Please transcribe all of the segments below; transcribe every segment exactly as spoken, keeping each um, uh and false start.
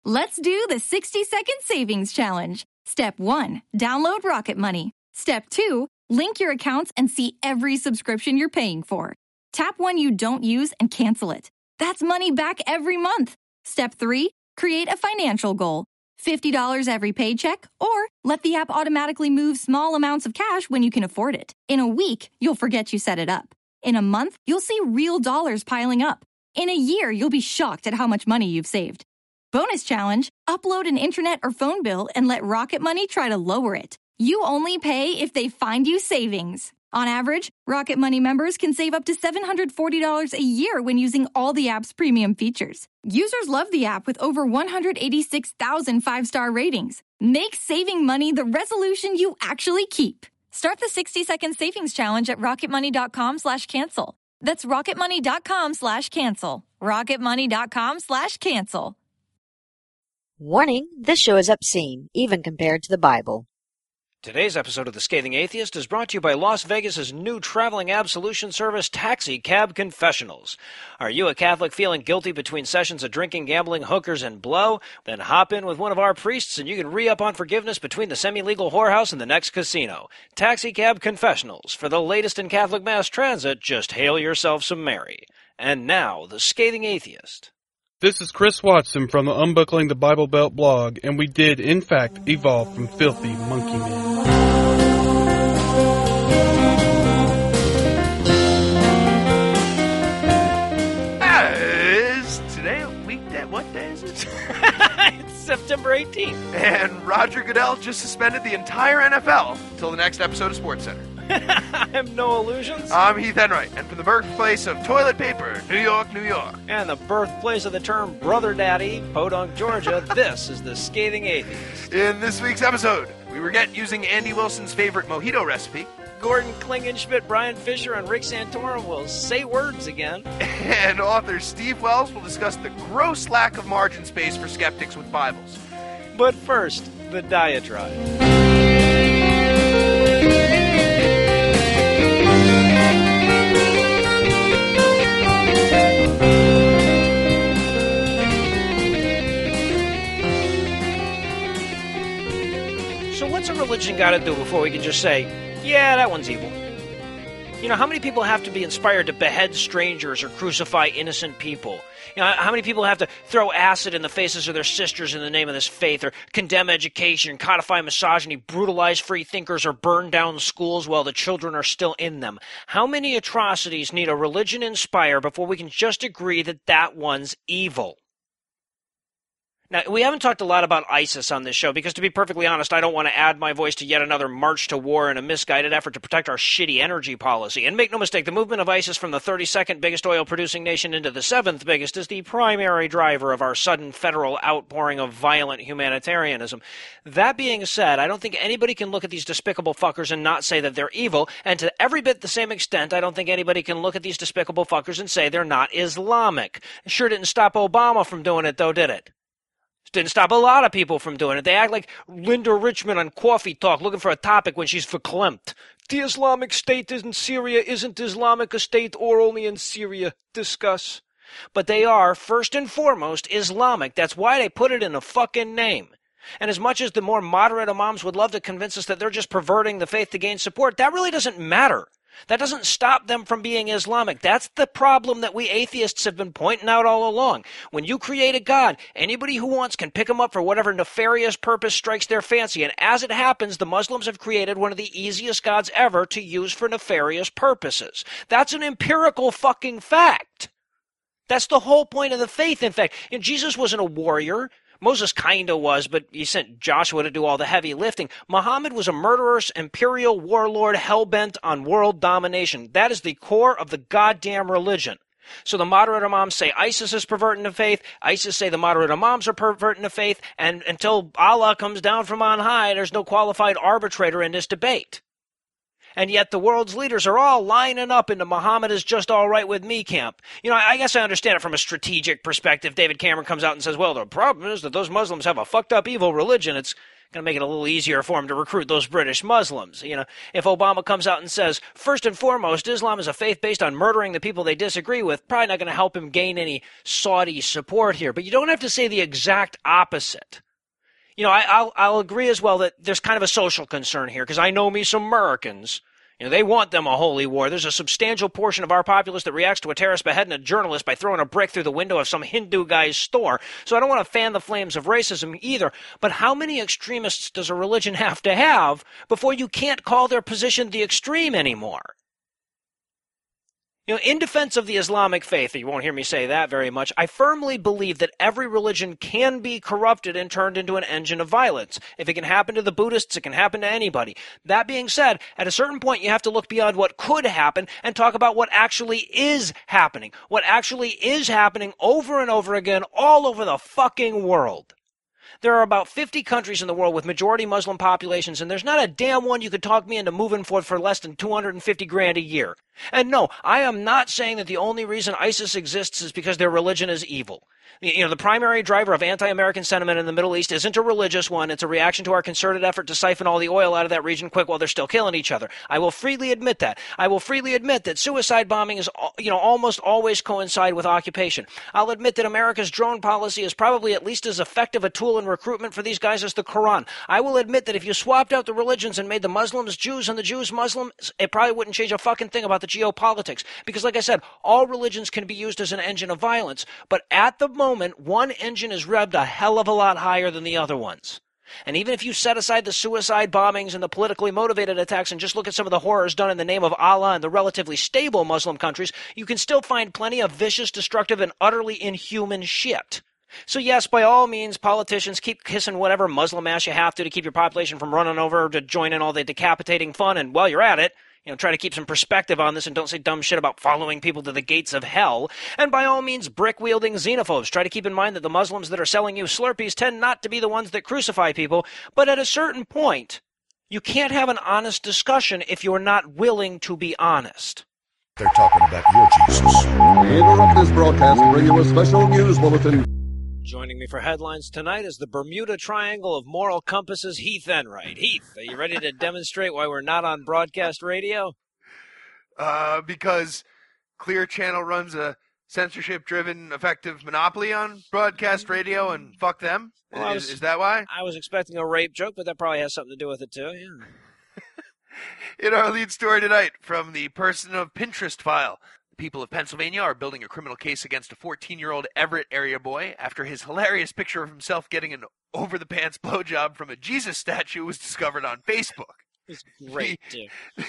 Let's do the sixty second savings challenge. Step one, download Rocket Money. Step two, link your accounts and see every subscription you're paying for. Tap one you don't use and cancel it. That's money back every month. Step three, create a financial goal. fifty dollars every paycheck, or let the app automatically move small amounts of cash when you can afford it. In a week, you'll forget you set it up. In a month, you'll see real dollars piling up. In a year, you'll be shocked at how much money you've saved. Bonus challenge, upload an internet or phone bill and let Rocket Money try to lower it. You only pay if they find you savings. On average, Rocket Money members can save up to seven hundred forty dollars a year when using all the app's premium features. Users love the app with over one hundred eighty-six thousand five-star ratings. Make saving money the resolution you actually keep. Start the sixty second savings challenge at rocketmoney.com slash cancel. That's rocketmoney.com slash cancel. rocketmoney.com slash cancel. Warning, this show is obscene, even compared to the Bible. Today's episode of The Scathing Atheist is brought to you by Las Vegas's new traveling absolution service, Taxi Cab Confessionals. Are you a Catholic feeling guilty between sessions of drinking, gambling, hookers, and blow? Then hop in with one of our priests and you can re-up on forgiveness between the semi-legal whorehouse and the next casino. Taxi Cab Confessionals. For the latest in Catholic mass transit, just hail yourself some Mary. And now, The Scathing Atheist. This is Chris Watson from the Unbuckling the Bible Belt blog, and we did, in fact, evolve from filthy monkey men. Uh, is today a weekday? What day is it? It's September eighteenth. And Roger Goodell just suspended the entire N F L until the next episode of SportsCenter. I have no illusions. I'm Heath Enright, and from the birthplace of toilet paper, New York, New York. And the birthplace of the term brother daddy, Podunk, Georgia, this is The Scathing Atheist. In this week's episode, we regret using Andy Wilson's favorite mojito recipe. Gordon Klingenschmidt, Brian Fisher, and Rick Santorum will say words again. And author Steve Wells will discuss the gross lack of margin space for skeptics with Bibles. But first, the diatribe. So what's a religion got to do before we can just say, yeah, that one's evil? You know, how many people have to be inspired to behead strangers or crucify innocent people? You know, how many people have to throw acid in the faces of their sisters in the name of this faith, or condemn education, codify misogyny, brutalize free thinkers, or burn down schools while the children are still in them? How many atrocities need a religion inspire before we can just agree that that one's evil? Now, we haven't talked a lot about ISIS on this show because, to be perfectly honest, I don't want to add my voice to yet another march to war in a misguided effort to protect our shitty energy policy. And make no mistake, the movement of ISIS from the thirty-second biggest oil-producing nation into the seventh biggest is the primary driver of our sudden federal outpouring of violent humanitarianism. That being said, I don't think anybody can look at these despicable fuckers and not say that they're evil, and to every bit the same extent, I don't think anybody can look at these despicable fuckers and say they're not Islamic. It sure didn't stop Obama from doing it, though, did it? Didn't stop a lot of people from doing it. They act like Linda Richman on Coffee Talk looking for a topic when she's verklempt. The Islamic State in Syria isn't Islamic a state or only in Syria. Discuss. But they are, first and foremost, Islamic. That's why they put it in a fucking name. And as much as the more moderate imams would love to convince us that they're just perverting the faith to gain support, that really doesn't matter. That doesn't stop them from being Islamic. That's the problem that we atheists have been pointing out all along. When you create a God, anybody who wants can pick him up for whatever nefarious purpose strikes their fancy. And as it happens, the Muslims have created one of the easiest gods ever to use for nefarious purposes. That's an empirical fucking fact. That's the whole point of the faith, in fact. You know, Jesus wasn't a warrior. Moses kinda was, but he sent Joshua to do all the heavy lifting. Muhammad was a murderous imperial warlord hell-bent on world domination. That is the core of the goddamn religion. So the moderate imams say ISIS is perverting the faith. ISIS say the moderate imams are perverting the faith. And until Allah comes down from on high, there's no qualified arbitrator in this debate. And yet the world's leaders are all lining up into Muhammad is just all right with me camp. You know, I guess I understand it from a strategic perspective. David Cameron comes out and says, well, the problem is that those Muslims have a fucked up evil religion. It's Going to make it a little easier for him to recruit those British Muslims. You know, if Obama comes out and says, first and foremost, Islam is a faith based on murdering the people they disagree with, probably not going to help him gain any Saudi support here. But you don't have to say the exact opposite. You know, I, I'll, I'll agree as well that there's kind of a social concern here, because I know me some Americans. You know, they want them a holy war. There's a substantial portion of our populace that reacts to a terrorist beheading a journalist by throwing a brick through the window of some Hindu guy's store. So I don't want to fan the flames of racism either. But how many extremists does a religion have to have before you can't call their position the extreme anymore? You know, in defense of the Islamic faith, you won't hear me say that very much, I firmly believe that every religion can be corrupted and turned into an engine of violence. If it can happen to the Buddhists, it can happen to anybody. That being said, at a certain point, you have to look beyond what could happen and talk about what actually is happening. What actually is happening over and over again all over the fucking world. There are about fifty countries in the world with majority Muslim populations, and there's not a damn one you could talk me into moving for for less than two hundred fifty grand a year. And no, I am not saying that the only reason ISIS exists is because their religion is evil. You know, the primary driver of anti-American sentiment in the Middle East isn't a religious one. It's a reaction to our concerted effort to siphon all the oil out of that region quick while they're still killing each other. I will freely admit that. I will freely admit that suicide bombing is, you know, almost always coincide with occupation. I'll admit that America's drone policy is probably at least as effective a tool in recruitment for these guys as the Quran. I will admit that if you swapped out the religions and made the Muslims Jews and the Jews Muslims, it probably wouldn't change a fucking thing about the geopolitics. Because like I said, all religions can be used as an engine of violence. But at the moment, one engine is revved a hell of a lot higher than the other ones. And even if you set aside the suicide bombings and the politically motivated attacks and just look at some of the horrors done in the name of Allah in the relatively stable Muslim countries, you can still find plenty of vicious, destructive, and utterly inhuman shit. So yes, by all means, politicians, keep kissing whatever Muslim ass you have to to keep your population from running over to join in all the decapitating fun, and while you're at it, you know, try to keep some perspective on this and don't say dumb shit about following people to the gates of hell. And by all means, brick-wielding xenophobes, try to keep in mind that the Muslims that are selling you Slurpees tend not to be the ones that crucify people, but at a certain point, you can't have an honest discussion if you're not willing to be honest. They're talking about your Jesus. We interrupt this broadcast to bring you a special news bulletin. Joining me for headlines tonight is the Bermuda Triangle of moral compasses, Heath Enright. Heath, are you ready to demonstrate why we're not on broadcast radio? Uh, because Clear Channel runs a censorship-driven, effective monopoly on broadcast radio, and fuck them? Well, is, was, is that why? I was expecting a rape joke, but that probably has something to do with it, too. Yeah. In our lead story tonight, from the Person of Pinterest file, the people of Pennsylvania are building a criminal case against a fourteen-year-old Everett area boy after his hilarious picture of himself getting an over-the-pants blowjob from a Jesus statue was discovered on Facebook. It's great, too.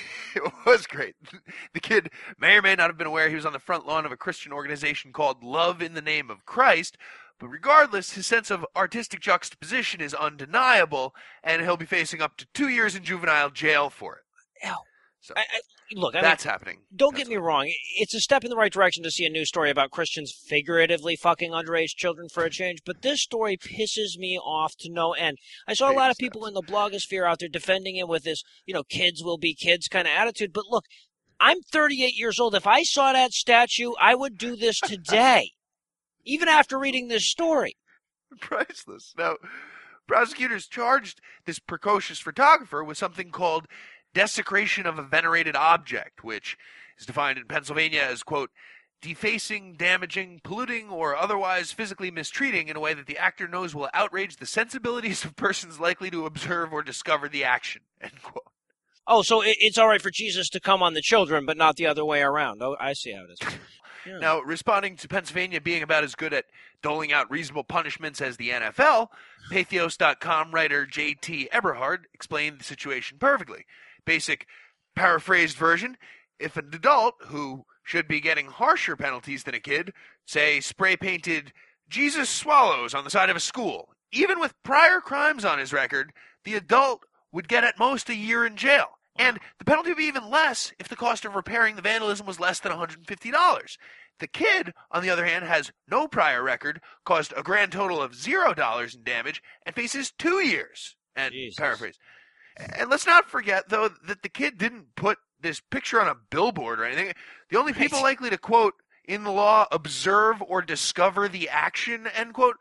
It was great. The kid may or may not have been aware he was on the front lawn of a Christian organization called Love in the Name of Christ, but regardless, his sense of artistic juxtaposition is undeniable, and he'll be facing up to two years in juvenile jail for it. Ew. So I, I, look, I that's mean, happening. Don't that's get me wrong. It's a step in the right direction to see a news story about Christians figuratively fucking underage children for a change, but this story pisses me off to no end. I saw a lot of people in the blogosphere out there defending it with this, you know, kids will be kids kind of attitude, but look, I'm thirty-eight years old. If I saw that statue, I would do this today, even after reading this story. Priceless. Now, prosecutors charged this precocious photographer with something called desecration of a venerated object, which is defined in Pennsylvania as, quote, defacing, damaging, polluting, or otherwise physically mistreating in a way that the actor knows will outrage the sensibilities of persons likely to observe or discover the action, end quote. Oh, so it's all right for Jesus to come on the children, but not the other way around. Oh, I see how it is. Yeah. Now, responding to Pennsylvania being about as good at doling out reasonable punishments as the N F L, Pathos dot com writer J T Eberhard explained the situation perfectly. Basic paraphrased version, if an adult who should be getting harsher penalties than a kid, say spray-painted Jesus swallows on the side of a school, even with prior crimes on his record, the adult would get at most a year in jail. And the penalty would be even less if the cost of repairing the vandalism was less than one hundred fifty dollars. The kid, on the other hand, has no prior record, caused a grand total of zero dollars in damage, and faces two years. And Jesus. Paraphrase. And let's not forget, though, that the kid didn't put this picture on a billboard or anything. The only people Right. likely to, quote, in the law, observe or discover the action, end quote,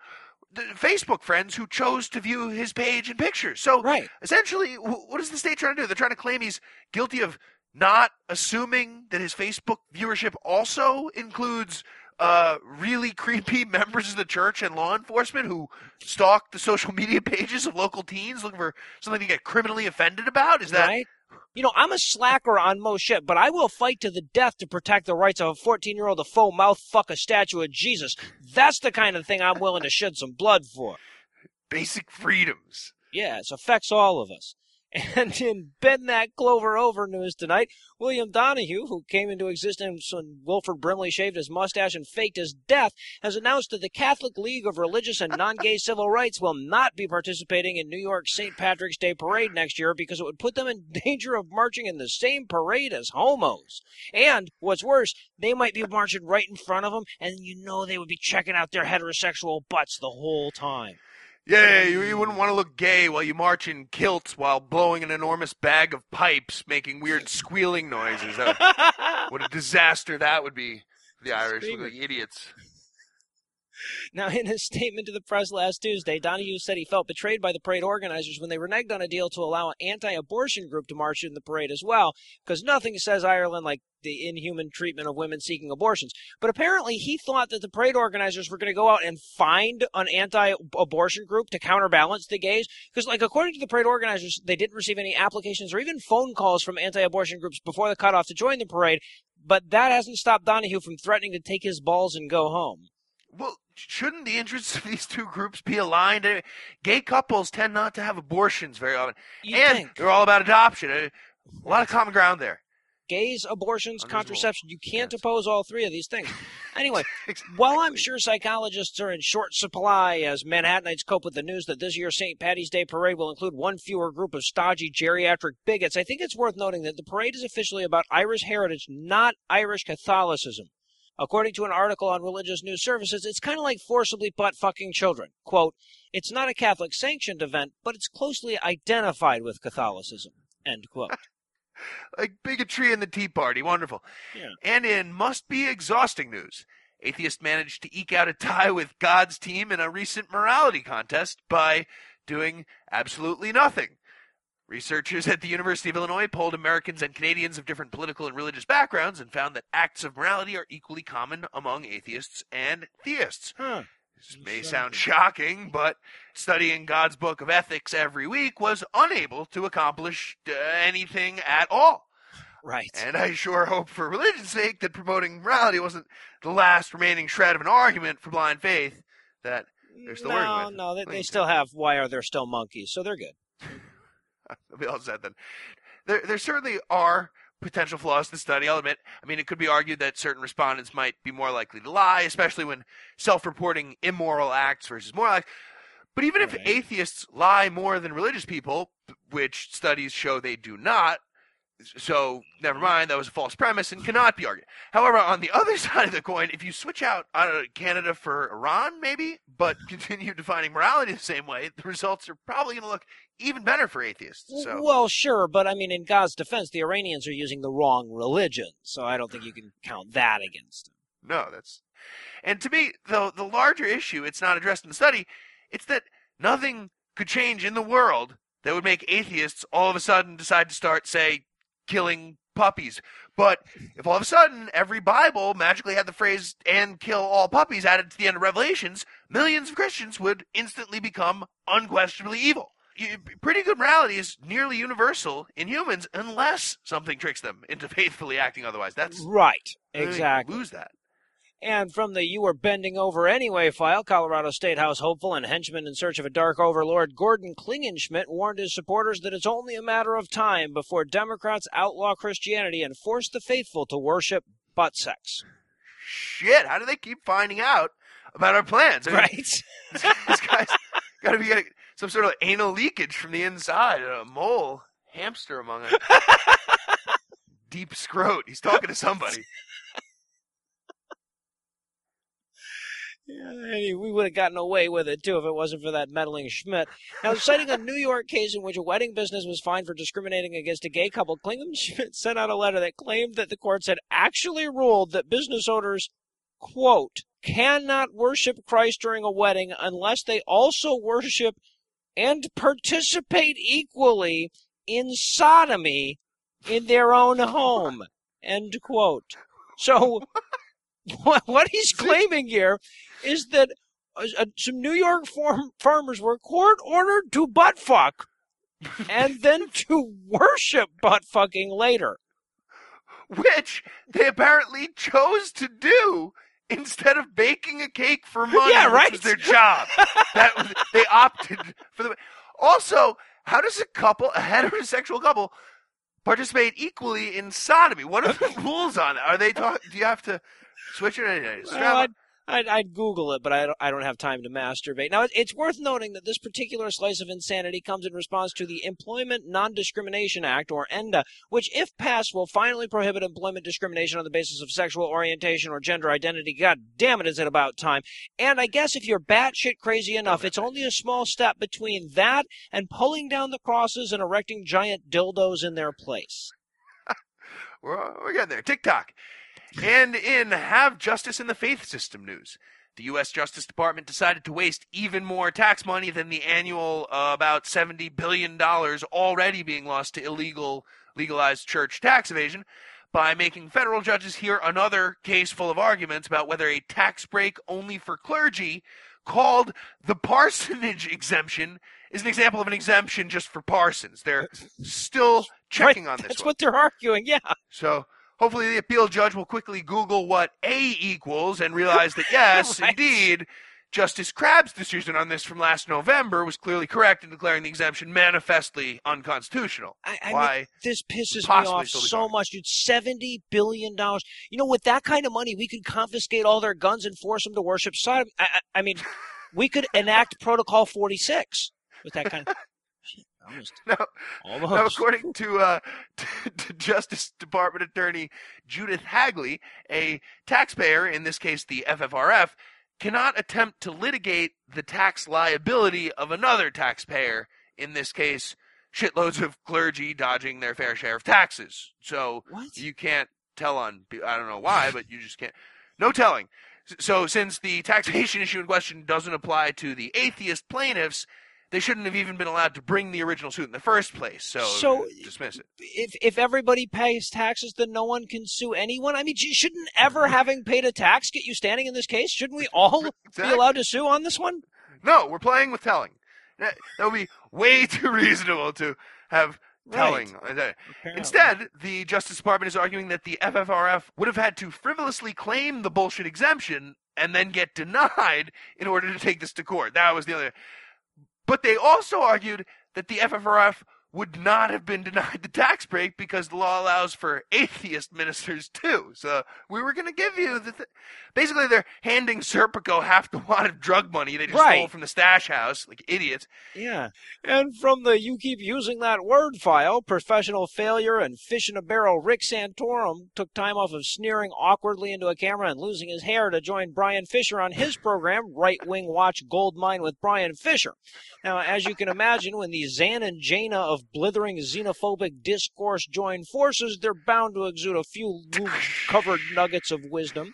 the Facebook friends who chose to view his page and pictures. So Right. essentially, wh- what is the state trying to do? They're trying to claim he's guilty of not assuming that his Facebook viewership also includes uh, really creepy members of the church and law enforcement who stalk the social media pages of local teens looking for something to get criminally offended about? Is that Right? You know, I'm a slacker on most shit, but I will fight to the death to protect the rights of a fourteen-year-old to faux mouth fuck a statue of Jesus. That's the kind of thing I'm willing to shed some blood for. basic freedoms? Yeah, it affects all of us. And in Bend That Clover Over news tonight, William Donahue, who came into existence when Wilford Brimley shaved his mustache and faked his death, has announced that the Catholic League of Religious and Non-Gay Civil Rights will not be participating in New York's Saint Patrick's Day parade next year because it would put them in danger of marching in the same parade as homos. And, what's worse, they might be marching right in front of them, and you know they would be checking out their heterosexual butts the whole time. Yeah, you, you wouldn't want to look gay while you march in kilts while blowing an enormous bag of pipes, making weird squealing noises. That would, what a disaster that would be for the Irish. Look like idiots. Now, in his statement to the press last Tuesday, Donahue said he felt betrayed by the parade organizers when they reneged on a deal to allow an anti-abortion group to march in the parade as well, because nothing says Ireland like the inhuman treatment of women seeking abortions. But apparently he thought that the parade organizers were going to go out and find an anti-abortion group to counterbalance the gays, because, like, according to the parade organizers, they didn't receive any applications or even phone calls from anti-abortion groups before the cutoff to join the parade, but that hasn't stopped Donahue from threatening to take his balls and go home. Well, shouldn't the interests of these two groups be aligned? Uh, Gay couples tend not to have abortions very often. You'd and think. they're all about adoption. Uh, A lot of common ground there. Gays, abortions, Unreasonable. contraception. You can't Yes. oppose all three of these things. Anyway, while I'm sure psychologists are in short supply as Manhattanites cope with the news that this year's Saint Patty's Day parade will include one fewer group of stodgy geriatric bigots, I think it's worth noting that the parade is officially about Irish heritage, not Irish Catholicism. According to an article on Religious News Services, it's kind of like forcibly butt-fucking children. Quote, it's not a Catholic-sanctioned event, but it's closely identified with Catholicism. End quote. Like bigotry in the Tea Party. Wonderful. Yeah. And in must-be exhausting news, atheists managed to eke out a tie with God's team in a recent morality contest by doing absolutely nothing. Researchers at the University of Illinois polled Americans and Canadians of different political and religious backgrounds and found that acts of morality are equally common among atheists and theists. Huh. This may sound shocking, but studying God's book of ethics every week was unable to accomplish uh, anything at all. Right. And I sure hope for religion's sake that promoting morality wasn't the last remaining shred of an argument for blind faith that they're still no, working with. No, they, they still have why are there still monkeys, so they're good. We all said then. There, there certainly are potential flaws to the study, I'll admit. I mean, it could be argued that certain respondents might be more likely to lie, especially when self-reporting immoral acts versus moral acts. But even if Right. atheists lie more than religious people, which studies show they do not, so never mind, that was a false premise and cannot be argued. However, on the other side of the coin, if you switch out I don't know, Canada for Iran, maybe, but continue defining morality the same way, the results are probably going to look even better for atheists. So. Well, sure, but I mean, in God's defense, the Iranians are using the wrong religion, so I don't think you can count that against them. No, that's... And to me, the, the larger issue, it's not addressed in the study, it's that nothing could change in the world that would make atheists all of a sudden decide to start, say, killing puppies. But if all of a sudden every Bible magically had the phrase, and kill all puppies added to the end of Revelations, millions of Christians would instantly become unquestionably evil. You, pretty good morality is nearly universal in humans unless something tricks them into faithfully acting otherwise. That's Right, you exactly. lose that. And from the You Were Bending Over Anyway file, Colorado State House hopeful and henchman in search of a dark overlord Gordon Klingenschmidt warned his supporters that it's only a matter of time before Democrats outlaw Christianity and force the faithful to worship butt sex. Shit, how do they keep finding out about our plans? I mean, Right? This, this guy's got to be getting some sort of anal leakage from the inside. A mole, hamster among us. Deep scrot. He's talking to somebody. Yeah, we would have gotten away with it, too, if it wasn't for that meddling Schmidt. Now, citing a New York case in which a wedding business was fined for discriminating against a gay couple, Klingenschmidt sent out a letter that claimed that the courts had actually ruled that business owners, quote, cannot worship Christ during a wedding unless they also worship and participate equally in sodomy in their own home. End quote. So what he's claiming here is that uh, uh, some New York farm- farmers were court-ordered to butt fuck and then to worship butt fucking later. Which they apparently chose to do instead of baking a cake for money, Yeah, right? which was their job. That was, they opted for the. Also, how does a couple, a heterosexual couple, participate equally in sodomy? What are the rules on it? Are they talk? Do you have to switch it? Well, I'd, I'd, I'd Google it, but I don't, I don't have time to masturbate. Now, it, it's worth noting that this particular slice of insanity comes in response to the Employment Non-Discrimination Act, or ENDA, which, if passed, will finally prohibit employment discrimination on the basis of sexual orientation or gender identity. God damn it, is it about time. And I guess if you're batshit crazy enough, it's only a small step between that and pulling down the crosses and erecting giant dildos in their place. we're, we're getting there. TikTok. And in Have Justice in the Faith System news, the U S Justice Department decided to waste even more tax money than the annual uh, about seventy billion dollars already being lost to illegal, legalized church tax evasion by making federal judges hear another case full of arguments about whether a tax break only for clergy called the parsonage exemption is an example of an exemption just for parsons. They're still checking right, on this That's one. what they're arguing, yeah. So hopefully the appeal judge will quickly Google what A equals and realize that, yes, Right. indeed, Justice Crabb's decision on this from last November was clearly correct in declaring the exemption manifestly unconstitutional. I, I Why? mean, this pisses me possibly off still be so going. much, dude. seventy billion dollars. You know, with that kind of money, we could confiscate all their guns and force them to worship Sodom. I, I, I mean, we could enact Protocol forty-six with that kind of... Shit, almost. Now, Almost. now, according to, uh, to, to Justice Department Attorney Judith Hagley, a taxpayer, in this case the F F R F, cannot attempt to litigate the tax liability of another taxpayer, in this case, shitloads of clergy dodging their fair share of taxes. So What? you can't tell on, I don't know why, but you just can't. No telling. So since the taxation issue in question doesn't apply to the atheist plaintiffs, they shouldn't have even been allowed to bring the original suit in the first place. So, So, dismiss it. If if everybody pays taxes, then no one can sue anyone. I mean, gee, shouldn't ever having paid a tax get you standing in this case? Shouldn't we all Exactly. be allowed to sue on this one? No, we're playing with telling. That, that would be way too reasonable to have telling. Apparently. Instead, the Justice Department is arguing that the F F R F would have had to frivolously claim the bullshit exemption and then get denied in order to take this to court. That was the other. But they also argued that the F F R F would not have been denied the tax break because the law allows for atheist ministers too. So we were going to give you the th- basically they're handing Serpico half the wad of drug money they just Right. stole from the stash house, like idiots. Yeah. And from the you keep using that word file, professional failure and fish in a barrel, Rick Santorum took time off of sneering awkwardly into a camera and losing his hair to join Brian Fisher on his program, Right Wing Watch Goldmine with Brian Fisher. Now, as you can imagine, when the Zan and Jaina of blithering xenophobic discourse join forces, they're bound to exude a few covered nuggets of wisdom.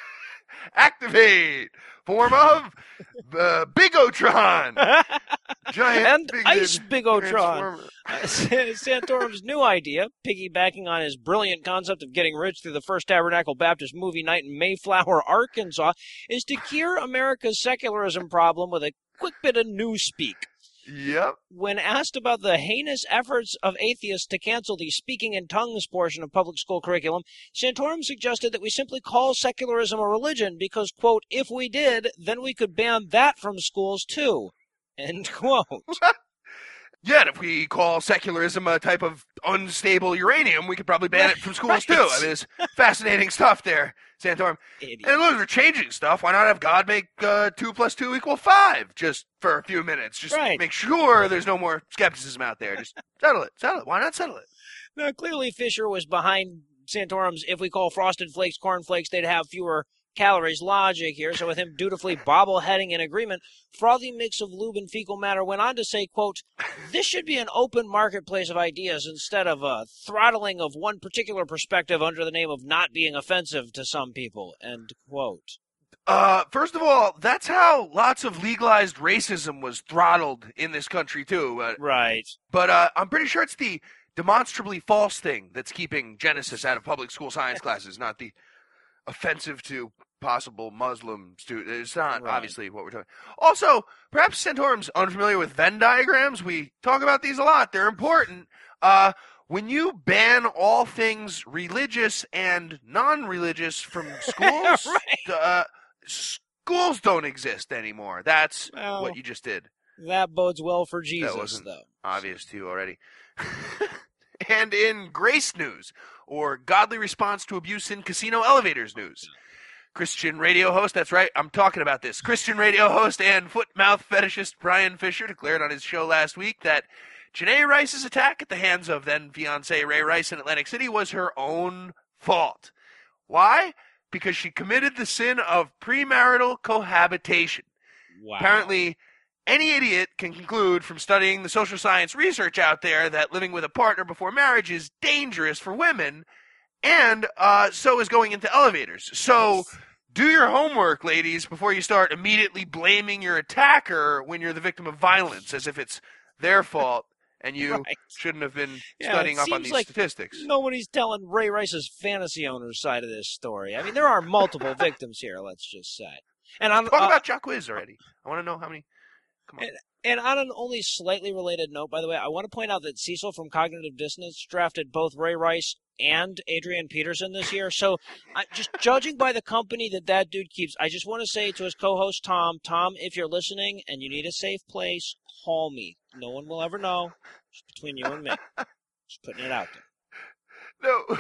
Activate! Form of uh, Bigotron! Giant And bigoted Ice Bigotron. transformer. Santorum's new idea, piggybacking on his brilliant concept of getting rich through the First Tabernacle Baptist movie night in Mayflower, Arkansas, is to cure America's secularism problem with a quick bit of newspeak. Yep. When asked about the heinous efforts of atheists to cancel the speaking in tongues portion of public school curriculum, Santorum suggested that we simply call secularism a religion because, quote, if we did, then we could ban that from schools too, end quote. Yeah, and if we call secularism a type of unstable uranium, we could probably ban it from schools Right. too. I mean, it's fascinating stuff there, Santorum. Idiot. And as we're changing stuff, why not have God make uh, two plus two equal five just for a few minutes? Just Right. make sure there's no more skepticism out there. Just settle it. Settle it. Why not settle it? Now, clearly Fisher was behind Santorum's if we call Frosted Flakes cornflakes, they'd have fewer calories logic here. So with him dutifully bobbleheading in agreement, Frothy Mix of Lube and Fecal Matter went on to say, quote, this should be an open marketplace of ideas instead of a throttling of one particular perspective under the name of not being offensive to some people, end quote. Uh, first of all, that's how lots of legalized racism was throttled in this country, too. Uh, Right. But uh, I'm pretty sure it's the demonstrably false thing that's keeping Genesis out of public school science classes, not the offensive to possible Muslim students. It's not Right. obviously what we're talking. Also, perhaps Santorum's unfamiliar with Venn diagrams. We talk about these a lot. They're important. Uh, when you ban all things religious and non-religious from schools, Right. uh, schools don't exist anymore. That's Well, what you just did. That bodes well for Jesus, That wasn't though. obvious to you already. And in Grace News, or Godly Response to Abuse in Casino Elevators News, Christian radio host, that's right, I'm talking about this, Christian radio host and foot-mouth fetishist Brian Fisher declared on his show last week that Janae Rice's attack at the hands of then-fiancé Ray Rice in Atlantic City was her own fault. Why? Because she committed the sin of premarital cohabitation. Wow. Apparently, any idiot can conclude from studying the social science research out there that living with a partner before marriage is dangerous for women, and uh, so is going into elevators. So do your homework, ladies, before you start immediately blaming your attacker when you're the victim of violence, as if it's their fault and you Right. shouldn't have been Yeah, studying it up on seems these like statistics. Nobody's telling Ray Rice's fantasy owner's side of this story. I mean, there are multiple victims here, let's just say. And on, Talk uh, about Jacques already. I want to know how many. Come on. And, and on an only slightly related note, by the way, I want to point out that Cecil from Cognitive Dissonance drafted both Ray Rice and Adrian Peterson this year. So I, just judging by the company that that dude keeps, I just want to say to his co-host Tom, Tom, if you're listening and you need a safe place, call me. No one will ever know. It's between you and me. Just putting it out there. No.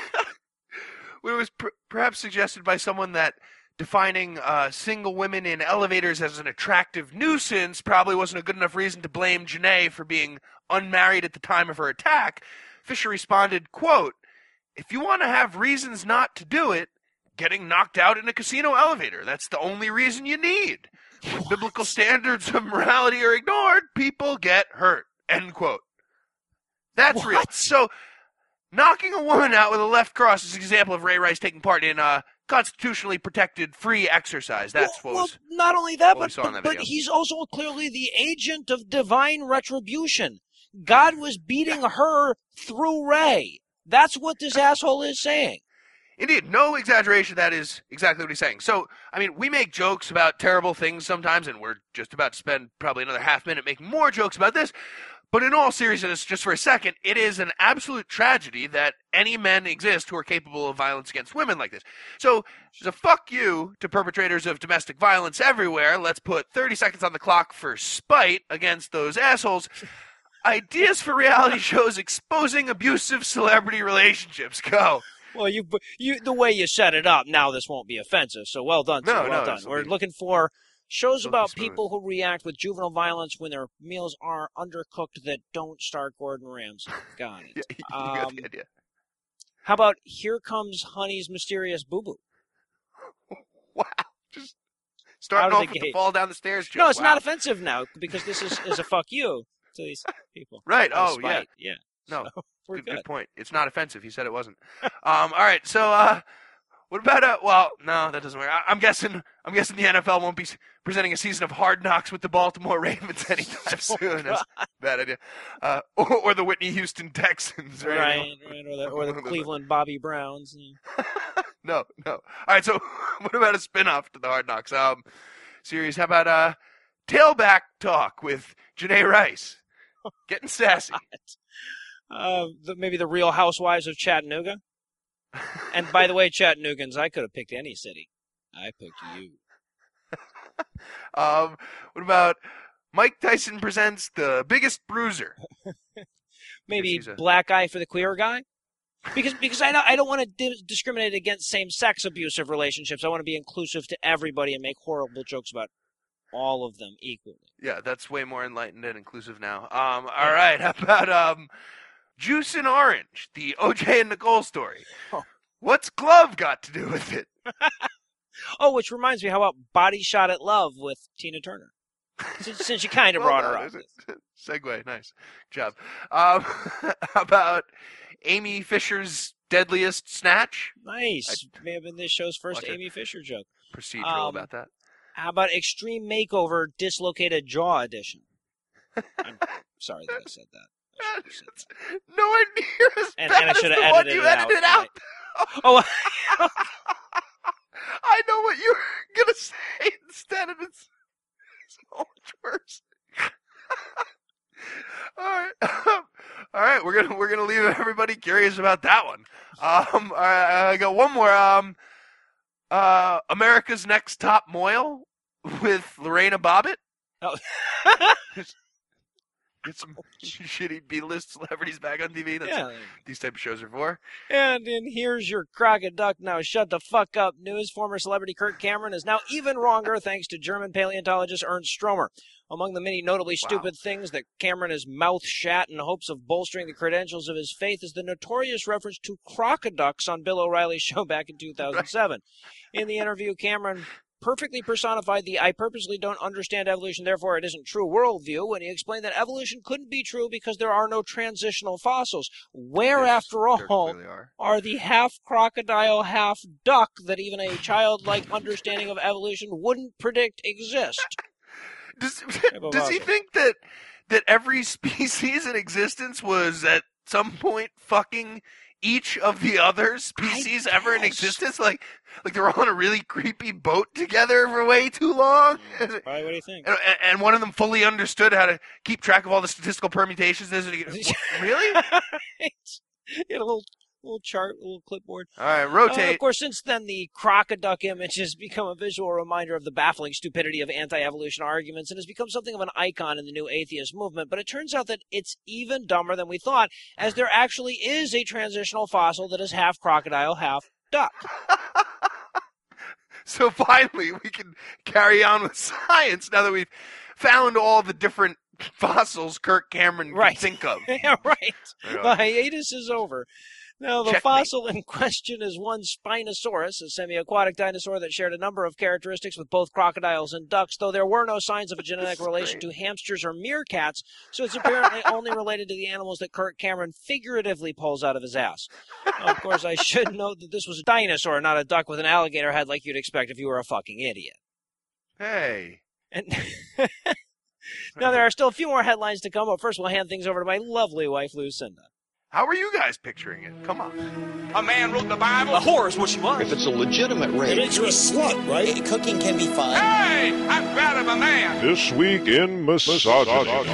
It was per- perhaps suggested by someone that defining uh, single women in elevators as an attractive nuisance probably wasn't a good enough reason to blame Janae for being unmarried at the time of her attack. Fisher responded, quote, "If you want to have reasons not to do it, getting knocked out in a casino elevator, that's the only reason you need. When biblical standards of morality are ignored, people get hurt." End quote. That's What? real. So, knocking a woman out with a left cross is an example of Ray Rice taking part in uh, constitutionally protected free exercise. That's well, what was... well, not only that, what we but, saw in that but, but video. he's also clearly the agent of divine retribution. God was beating her through Ray. That's what this asshole is saying. Indeed, no exaggeration, that is exactly what he's saying. So, I mean, we make jokes about terrible things sometimes, and we're just about to spend probably another half minute making more jokes about this. But in all seriousness, just for a second, it is an absolute tragedy that any men exist who are capable of violence against women like this. So, as a fuck you to perpetrators of domestic violence everywhere, let's put thirty seconds on the clock for spite against those assholes. Ideas for reality shows exposing abusive celebrity relationships. Go. Well, you, you, the way you set it up, now this won't be offensive. So well done, sir. No, well no, done. this'll We're be- looking for shows this'll be about smooth. people who react with juvenile violence when their meals are undercooked that don't star Gordon Ramsay. Got it. Yeah, you got Um, the idea. How about Here Comes Honey's Mysterious Boo Boo? Wow. Just starting Out of off the with the gate. fall down the stairs joke. No, it's Wow. not offensive now because this is, is a fuck you to these people. Right. Out of Oh, yeah. spite. Yeah. No. So, we're Good, good. good point. It's not offensive. He said it wasn't. um, all right. So, uh, what about uh? Well, no, that doesn't work. I, I'm guessing. I'm guessing the N F L won't be s- presenting a season of Hard Knocks with the Baltimore Ravens anytime Oh, soon. That's God. a bad idea. Uh, or, or the Whitney Houston Texans. Right. Right, right, or the, or the One of those. Cleveland Bobby Browns. Yeah. No, no. All right. So, what about a spin-off to the Hard Knocks um series? How about uh, Tailback Talk with Janae Rice? Getting sassy. Uh, the, maybe the Real Housewives of Chattanooga. And by the way, Chattanoogan's, I could have picked any city. I picked you. Um, what about Mike Tyson presents The Biggest Bruiser? Maybe he's a- Black Eye for the Queer Guy. Because because I don't, I don't want to di- discriminate against same-sex abusive relationships. I want to be inclusive to everybody and make horrible jokes about all of them equally. Yeah, that's way more enlightened and inclusive now. Um, all right, how about um, Juice and Orange, the O J and Nicole story? Oh. What's Glove got to do with it? Oh, which reminds me, how about Body Shot at Love with Tina Turner? Since, since you kind of Well brought her done, up. isn't it? Segue, nice job. Um, how about Amy Fisher's deadliest snatch? Nice. May have been this show's first Watch it. Amy Fisher joke. procedural Um, about that. How about Extreme Makeover Dislocated Jaw Edition? I'm sorry that I said that. I should have said that. It's nowhere near as And- bad and I as should have the one edited you it out, edited out. Oh, I know what you're gonna say instead, and it's so much worse. All right, all right. We're gonna we're gonna leave everybody curious about that one. Um, all right, I got one more. Um, uh, America's Next Top Moil with Lorena Bobbitt. oh. Get some shitty B-list celebrities back on T V. That's Yeah. what these type of shows are for. And in Here's Your Crock of Duck Now Shut the Fuck Up news, former celebrity Kirk Cameron is now even wronger thanks to German paleontologist Ernst Stromer. Among the many notably Wow. stupid things that Cameron has mouth shat in hopes of bolstering the credentials of his faith is the notorious reference to crocoducks on Bill O'Reilly's show back in two thousand seven. In the interview, Cameron perfectly personified the I purposely don't understand evolution, therefore it isn't true worldview when he explained that evolution couldn't be true because there are no transitional fossils. Where, Yes, after there all, clearly are. are the half crocodile, half duck that even a childlike understanding of evolution wouldn't predict exist? Does, of does he fossil. think that that every species in existence was at some point fucking each of the other species ever in guess. existence? Like, like they're all on a really creepy boat together for way too long, and, Probably what do you think? and one of them fully understood how to keep track of all the statistical permutations. Really? Get a little little chart, a little clipboard. All right, Uh, rotate. of course, since then, the crocoduck image has become a visual reminder of the baffling stupidity of anti-evolution arguments and has become something of an icon in the new atheist movement. But it turns out that it's even dumber than we thought, as there actually is a transitional fossil that is half crocodile, half duck. So finally, we can carry on with science now that we've found all the different fossils Kirk Cameron Right. could think of. Yeah, right. Yeah. The hiatus is over. Now, the Checkmate. fossil in question is one Spinosaurus, a semi-aquatic dinosaur that shared a number of characteristics with both crocodiles and ducks, though there were no signs of a genetic This is relation great. to hamsters or meerkats, so it's apparently only related to the animals that Kirk Cameron figuratively pulls out of his ass. Now, of course, I should note that this was a dinosaur, not a duck with an alligator head like you'd expect if you were a fucking idiot. Hey. And now, there are still a few more headlines to come, but first we'll hand things over to my lovely wife, Lucinda. How are you guys picturing it? Come on. A man wrote the Bible. A whore is what she was. If it's a legitimate rape. You're a slut, right? Cooking can be fun. Hey, I'm proud of a man. This week in misogyny.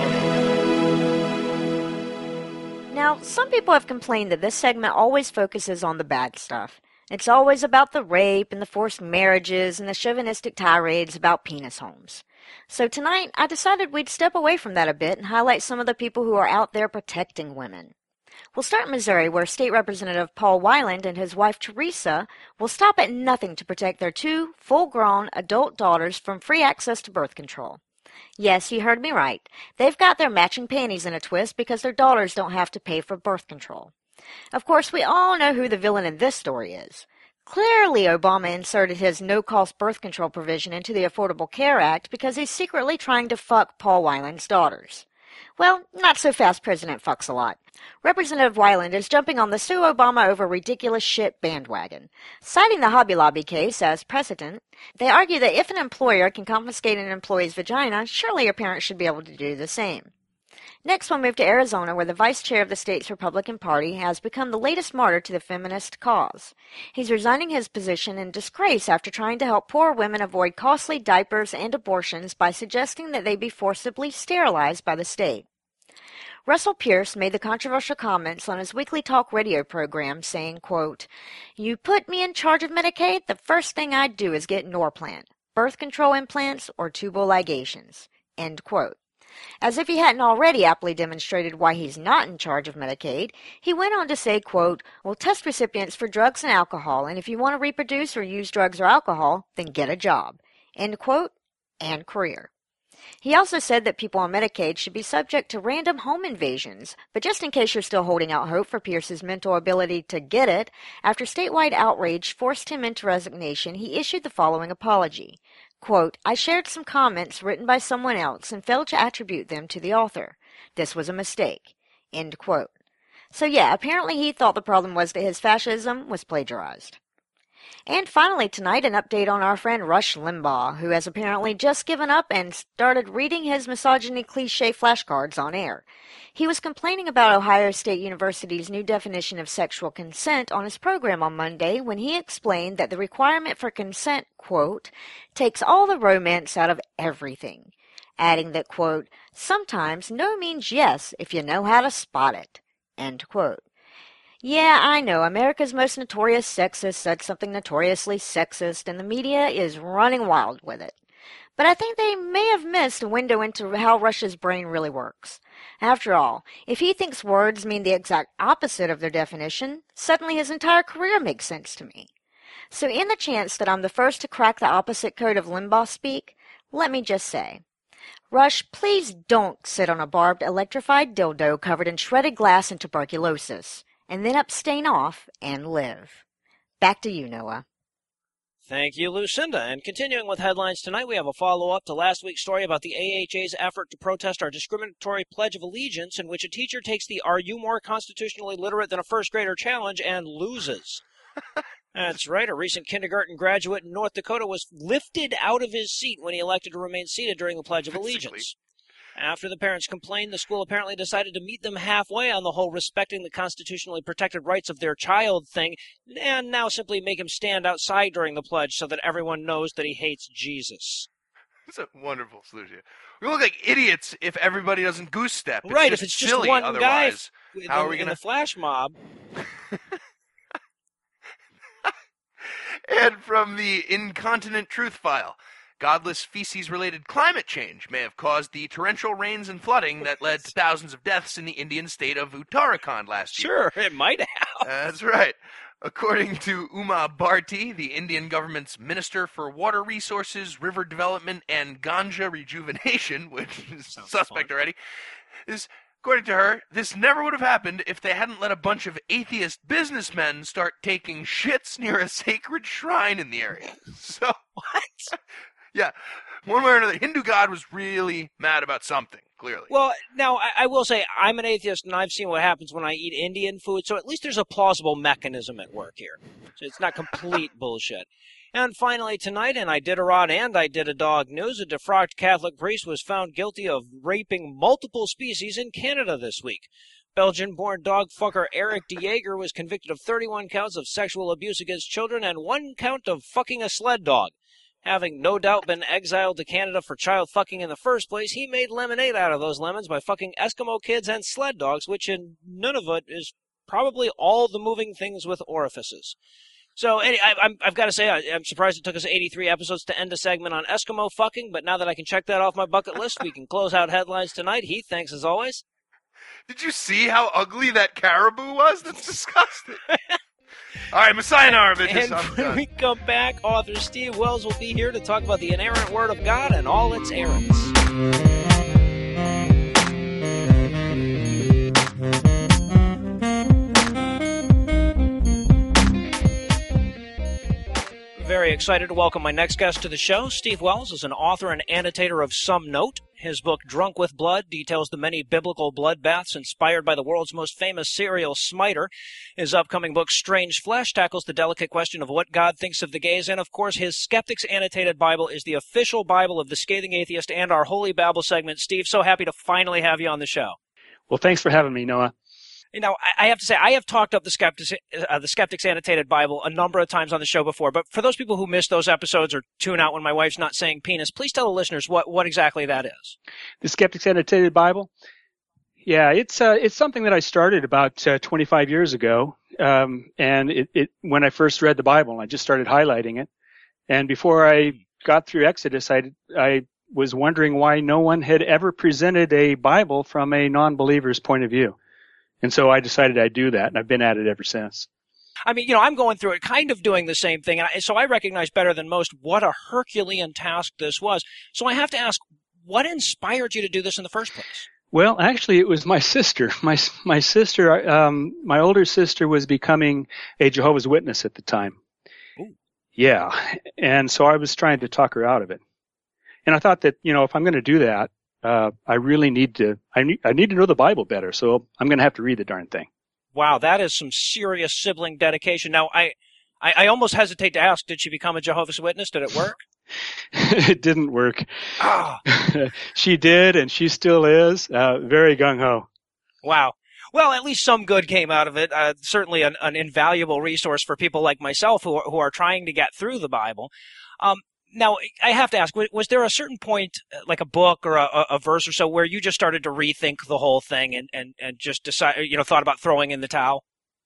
Now, some people have complained that this segment always focuses on the bad stuff. It's always about the rape and the forced marriages and the chauvinistic tirades about penis homes. So tonight, I decided we'd step away from that a bit and highlight some of the people who are out there protecting women. We'll start in Missouri, where State Representative Paul Weiland and his wife Teresa will stop at nothing to protect their two full-grown adult daughters from free access to birth control. Yes, you heard me right. They've got their matching panties in a twist because their daughters don't have to pay for birth control. Of course, we all know who the villain in this story is. Clearly, Obama inserted his no-cost birth control provision into the Affordable Care Act because he's secretly trying to fuck Paul Weiland's daughters. Well, not so fast, President fucks a lot. Representative Weiland is jumping on the sue Obama over ridiculous shit bandwagon. Citing the Hobby Lobby case as precedent, they argue that if an employer can confiscate an employee's vagina, surely a parent should be able to do the same. Next, we'll move to Arizona, where the vice chair of the state's Republican Party has become the latest martyr to the feminist cause. He's resigning his position in disgrace after trying to help poor women avoid costly diapers and abortions by suggesting that they be forcibly sterilized by the state. Russell Pierce made the controversial comments on his weekly talk radio program saying, quote, "You put me in charge of Medicaid, the first thing I'd do is get Norplant, birth control implants, or tubal ligations." End quote. As if he hadn't already aptly demonstrated why he's not in charge of Medicaid, he went on to say, quote, "We'll test recipients for drugs and alcohol, and if you want to reproduce or use drugs or alcohol, then get a job." End quote, and career. He also said that people on Medicaid should be subject to random home invasions, but just in case you're still holding out hope for Pierce's mental ability to get it, after statewide outrage forced him into resignation, he issued the following apology. Quote, "I shared some comments written by someone else and failed to attribute them to the author. This was a mistake." End quote. So yeah, apparently he thought the problem was that his fascism was plagiarized. And finally tonight, an update on our friend Rush Limbaugh, who has apparently just given up and started reading his misogyny cliché flashcards on air. He was complaining about Ohio State University's new definition of sexual consent on his program on Monday when he explained that the requirement for consent, quote, takes all the romance out of everything, adding that, quote, sometimes no means yes if you know how to spot it, end quote. Yeah, I know, America's most notorious sexist said something notoriously sexist, and the media is running wild with it. But I think they may have missed a window into how Rush's brain really works. After all, if he thinks words mean the exact opposite of their definition, suddenly his entire career makes sense to me. So in the chance that I'm the first to crack the opposite code of Limbaugh speak, let me just say, Rush, please don't sit on a barbed electrified dildo covered in shredded glass and tuberculosis, and then abstain off and live. Back to you, Noah. Thank you, Lucinda. And continuing with headlines tonight, we have a follow-up to last week's story about the A H A's effort to protest our discriminatory Pledge of Allegiance, in which a teacher takes the "Are you more constitutionally literate than a first grader" challenge and loses. That's right. A recent kindergarten graduate in North Dakota was lifted out of his seat when he elected to remain seated during the Pledge of Allegiance. After the parents complained, the school apparently decided to meet them halfway on the whole respecting the constitutionally protected rights of their child thing, and now simply make him stand outside during the pledge so that everyone knows that he hates Jesus. That's a wonderful solution. We look like idiots if everybody doesn't goose step. It's right, just if it's just silly one otherwise. guy How in, are we in gonna... the flash mob. And from the Incontinent Truth File, godless feces-related climate change may have caused the torrential rains and flooding that led to thousands of deaths in the Indian state of Uttarakhand last year. Sure, it might have. That's right. According to Uma Bharti, the Indian government's Minister for Water Resources, River Development, and Ganja Rejuvenation, which is Sounds suspect fun. already, is... According to her, this never would have happened if they hadn't let a bunch of atheist businessmen start taking shits near a sacred shrine in the area. So, What? yeah, one way or another, Hindu god was really mad about something, clearly. Well, now, I, I will say, I'm an atheist, and I've seen what happens when I eat Indian food, so at least there's a plausible mechanism at work here. So it's not complete bullshit. And finally tonight, in Iditarod and Iditadog news, a defrocked Catholic priest was found guilty of raping multiple species in Canada this week. Belgian-born dog fucker Eric De Jager was convicted of thirty-one counts of sexual abuse against children and one count of fucking a sled dog. Having no doubt been exiled to Canada for child fucking in the first place, he made lemonade out of those lemons by fucking Eskimo kids and sled dogs, which in Nunavut is probably all the moving things with orifices. So anyway, I, I'm, I've got to say, I, I'm surprised it took us eighty-three episodes to end a segment on Eskimo fucking, but now that I can check that off my bucket list, we can close out headlines tonight. Heath, thanks as always. Did you see how ugly that caribou was? That's disgusting. All right, Messiah Narvitz. And when we come back, author Steve Wells will be here to talk about the inerrant Word of God and all its errands. Very excited to welcome my next guest to the show. Steve Wells is an author and annotator of some note. His book, Drunk with Blood, details the many biblical bloodbaths inspired by the world's most famous serial smiter. His upcoming book, Strange Flesh, tackles the delicate question of what God thinks of the gays. And, of course, his Skeptics Annotated Bible is the official Bible of the Scathing Atheist and our Holy Babble segment. Steve, so happy to finally have you on the show. Well, thanks for having me, Noah. You know, I have to say, I have talked up the Skeptics, uh, the Skeptics Annotated Bible a number of times on the show before, but for those people who miss those episodes or tune out when my wife's not saying penis, please tell the listeners what, what exactly that is. The Skeptics Annotated Bible? Yeah, it's uh, it's something that I started about uh, twenty-five years ago, um, and it, it when I first read the Bible, I just started highlighting it, and before I got through Exodus, I, I was wondering why no one had ever presented a Bible from a non-believer's point of view. And so I decided I'd do that, and I've been at it ever since. I mean, you know, I'm going through it, kind of doing the same thing, and I, so I recognize better than most what a Herculean task this was. So I have to ask, what inspired you to do this in the first place? Well, actually, it was my sister. My my sister, um, my older sister was becoming a Jehovah's Witness at the time. Ooh. Yeah, and so I was trying to talk her out of it. And I thought that, you know, if I'm going to do that, Uh, I really need to, I need, I need to know the Bible better, so I'm going to have to read the darn thing. Wow, that is some serious sibling dedication. Now, I, I, I almost hesitate to ask, did she become a Jehovah's Witness? Did it work? It didn't work. Oh. She did, and she still is. Uh, very gung-ho. Wow. Well, at least some good came out of it. Uh, certainly an, an invaluable resource for people like myself who are, who are trying to get through the Bible. Um, now, I have to ask, was there a certain point, like a book or a, a verse or so, where you just started to rethink the whole thing and, and, and just decide, you know, thought about throwing in the towel?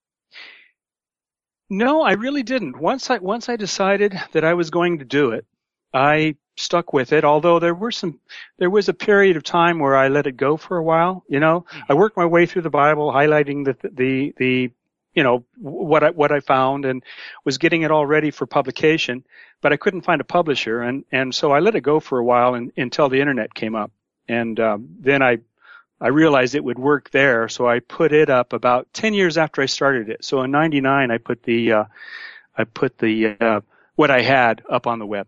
No, I really didn't. Once I once I decided that I was going to do it, I stuck with it. Although there were some, there was a period of time where I let it go for a while. You know, I worked my way through the Bible, highlighting the the the, you know, what I what I found, and was getting it all ready for publication. But I couldn't find a publisher, and and so I let it go for a while and, until the internet came up, and um, then I. I realized it would work there, so I put it up about ten years after I started it. So in ninety-nine, I put the, uh, I put the, uh, what I had up on the web.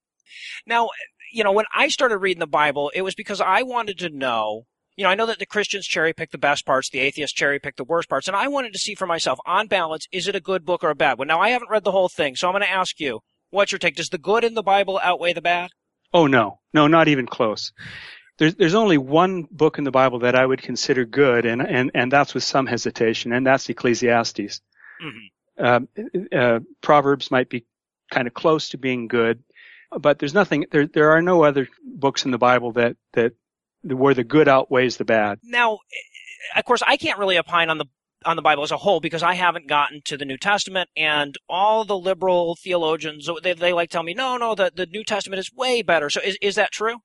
Now, you know, when I started reading the Bible, it was because I wanted to know, you know, I know that the Christians cherry pick the best parts, the atheists cherry pick the worst parts, and I wanted to see for myself, on balance, is it a good book or a bad one? Now, I haven't read the whole thing, so I'm going to ask you, what's your take? Does the good in the Bible outweigh the bad? Oh, no. No, not even close. There's, there's only one book in the Bible that I would consider good, and, and, and that's with some hesitation, and that's Ecclesiastes. Mm-hmm. Um, uh, Proverbs might be kind of close to being good, but there's nothing, there, there are no other books in the Bible that, that, where the good outweighs the bad. Now, of course, I can't really opine on the, on the Bible as a whole because I haven't gotten to the New Testament, and all the liberal theologians, they, they like tell me, no, no, the, the New Testament is way better. So is, is that true?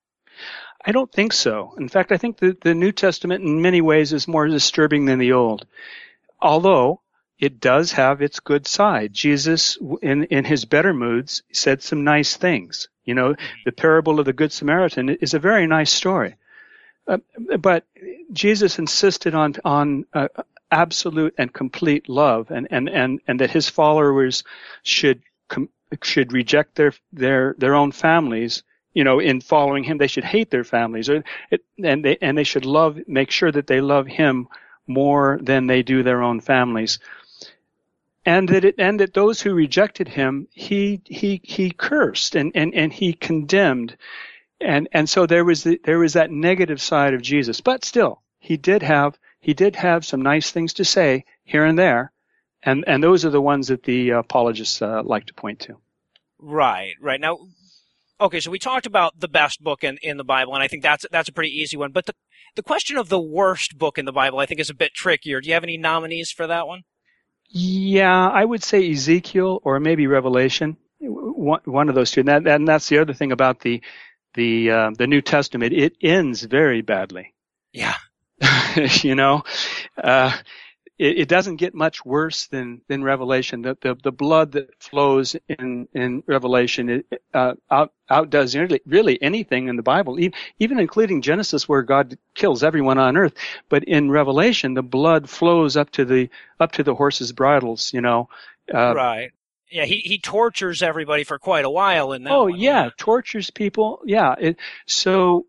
I don't think so. In fact, I think that the New Testament in many ways is more disturbing than the Old. Although it does have its good side. Jesus, in, in his better moods, said some nice things. You know, the parable of the Good Samaritan is a very nice story. Uh, but Jesus insisted on, on, uh, absolute and complete love, and, and, and, and that his followers should, com- should reject their, their, their own families. You know, in following him, they should hate their families, or it, and they and they should love, make sure that they love him more than they do their own families, and that it, and that those who rejected him, he he he cursed and and and he condemned, and and so there was the, there was that negative side of Jesus, but still he did have he did have some nice things to say here and there, and and those are the ones that the apologists uh, like to point to. Right, right now. Okay, so we talked about the best book in, in the Bible, and I think that's that's a pretty easy one. But the the question of the worst book in the Bible, I think, is a bit trickier. Do you have any nominees for that one? Yeah, I would say Ezekiel or maybe Revelation, one, one of those two. And, that, and that's the other thing about the the uh, the New Testament. It ends very badly. Yeah. You know, uh, it, it doesn't get much worse than, than Revelation. The, the, the blood that flows in, in Revelation, it, uh, out, outdoes really, really anything in the Bible, even, even including Genesis where God kills everyone on earth. But in Revelation, the blood flows up to the, up to the horses' bridles, you know. Uh, right. Yeah, he, he tortures everybody for quite a while in that Oh, one, yeah, yeah, tortures people. Yeah. It, so,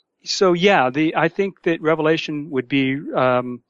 so yeah, the, I think that Revelation would be, um,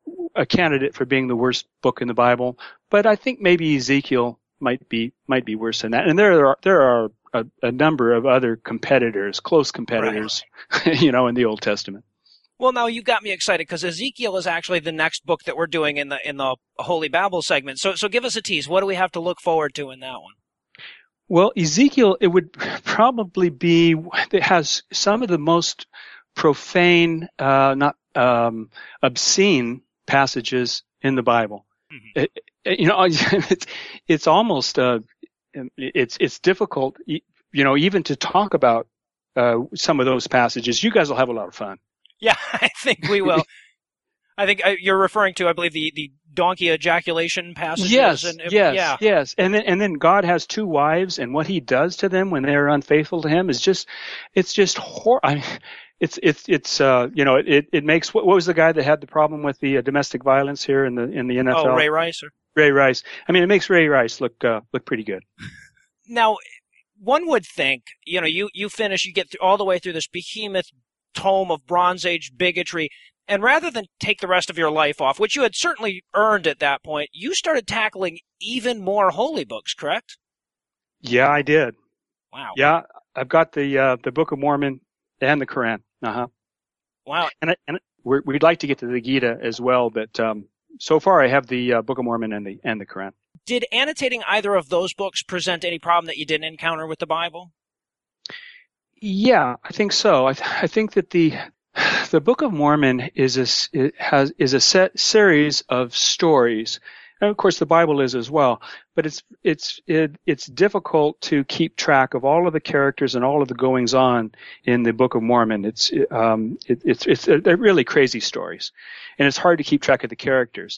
a candidate for being the worst book in the Bible, but I think maybe Ezekiel might be might be worse than that. And there are there are a, a number of other competitors, close competitors, right. You know, in the Old Testament. Well, now you got me excited because Ezekiel is actually the next book that we're doing in the in the Holy Babel segment. So so give us a tease. What do we have to look forward to in that one? Well, Ezekiel, it would probably be it has some of the most profane, uh, not um, obscene passages in the Bible. Mm-hmm. It, it, you know, it's, it's almost, uh, it's, it's difficult, you know, even to talk about, uh, some of those passages. You guys will have a lot of fun. Yeah, I think we will. I think you're referring to, I believe, the, the donkey ejaculation passages. Yes, and, yes, yeah. yes. And then, and then God has two wives, and what he does to them when they're unfaithful to him is just, it's just hor- I mean, It's, it's, it's, uh, you know, it, it makes, what, what was the guy that had the problem with the uh, domestic violence here in the, in the N F L? Oh, Ray Rice? Or? Ray Rice. I mean, it makes Ray Rice look, uh, look pretty good. Now, one would think, you know, you, you finish, you get through, all the way through this behemoth tome of Bronze Age bigotry. And rather than take the rest of your life off, which you had certainly earned at that point, you started tackling even more holy books, correct? Yeah, I did. Wow. Yeah, I've got the uh, the Book of Mormon and the Quran. Uh-huh. Wow. And, I, and we're, we'd like to get to the Gita as well, but um, so far I have the uh, Book of Mormon and the and the Quran. Did annotating either of those books present any problem that you didn't encounter with the Bible? Yeah, I think so. I, th- I think that the the Book of Mormon is a it has is a set series of stories, and of course the Bible is as well. But it's it's it, it's difficult to keep track of all of the characters and all of the goings on in the Book of Mormon. It's um it, it's it's they're really crazy stories, and it's hard to keep track of the characters.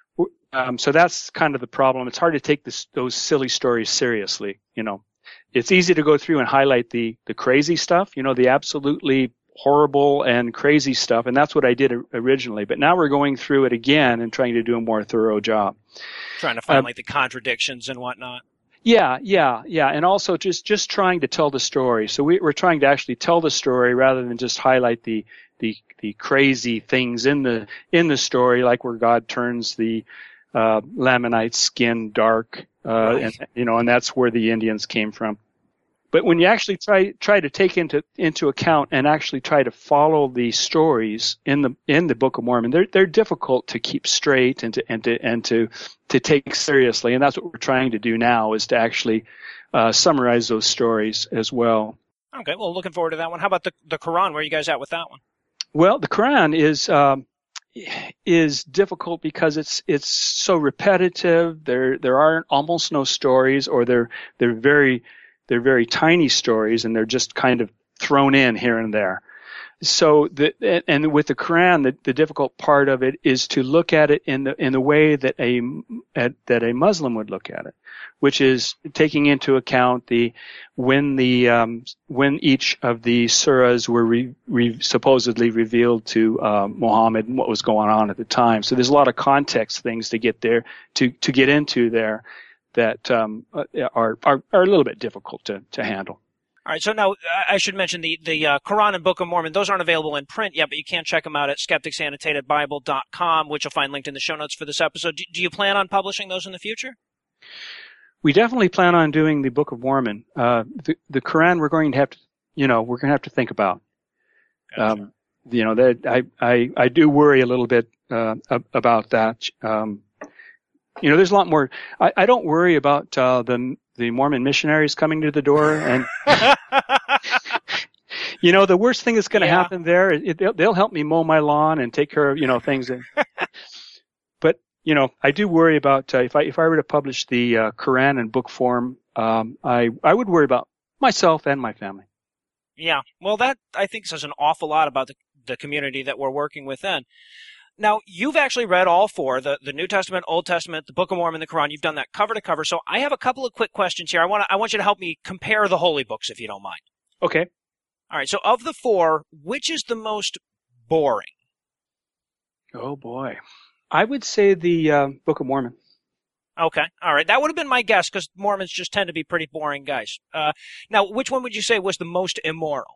Um, so that's kind of the problem. It's hard to take this, those silly stories seriously. You know, it's easy to go through and highlight the the crazy stuff. You know, the absolutely horrible and crazy stuff, and that's what I did originally. But now we're going through it again and trying to do a more thorough job. Trying to find uh, like the contradictions and whatnot. Yeah, yeah, yeah, and also just just trying to tell the story. So we, we're trying to actually tell the story rather than just highlight the the the crazy things in the in the story, like where God turns the uh, Lamanite skin dark, uh, right. and you know, and that's where the Indians came from. But when you actually try try to take into into account and actually try to follow the stories in the in the Book of Mormon, they're they're difficult to keep straight and to and to and to to take seriously, and that's what we're trying to do now, is to actually uh, summarize those stories as well. Okay, well, looking forward to that one. How about the the Quran? Where are you guys at with that one? Well, the Quran is um, is difficult because it's it's so repetitive. There there are almost no stories, or they're they're very They're very tiny stories, and they're just kind of thrown in here and there. So, the, and with the Quran, the, the difficult part of it is to look at it in the in the way that a at, that a Muslim would look at it, which is taking into account the when the um, when each of the surahs were re, re, supposedly revealed to uh, Muhammad and what was going on at the time. So there's a lot of context things to get there to to get into there that um, are, are are a little bit difficult to, to handle. All right, so now I should mention the, the uh, Quran and Book of Mormon. Those aren't available in print yet, but you can check them out at skeptics annotated bible dot com, which you'll find linked in the show notes for this episode. Do, do you plan on publishing those in the future? We definitely plan on doing the Book of Mormon. Uh, the, the Quran, we're going to have to, you know, we're going to have to think about. Gotcha. Um, you know, that I, I, I do worry a little bit uh, about that. Um, You know, there's a lot more. I, I don't worry about uh, the the Mormon missionaries coming to the door, and you know, the worst thing that's going to yeah. happen there, it, they'll, they'll help me mow my lawn and take care of you know things. But you know, I do worry about uh, if I if I were to publish the uh, Quran in book form, um, I I would worry about myself and my family. Yeah, well, that I think says an awful lot about the the community that we're working within. Now, you've actually read all four, the, the New Testament, Old Testament, the Book of Mormon, the Quran. You've done that cover to cover. So I have a couple of quick questions here. I want to, I want you to help me compare the holy books, if you don't mind. Okay. All right. So of the four, which is the most boring? Oh, boy. I would say the uh, Book of Mormon. Okay. All right. That would have been my guess, because Mormons just tend to be pretty boring guys. Uh, now, which one would you say was the most immoral?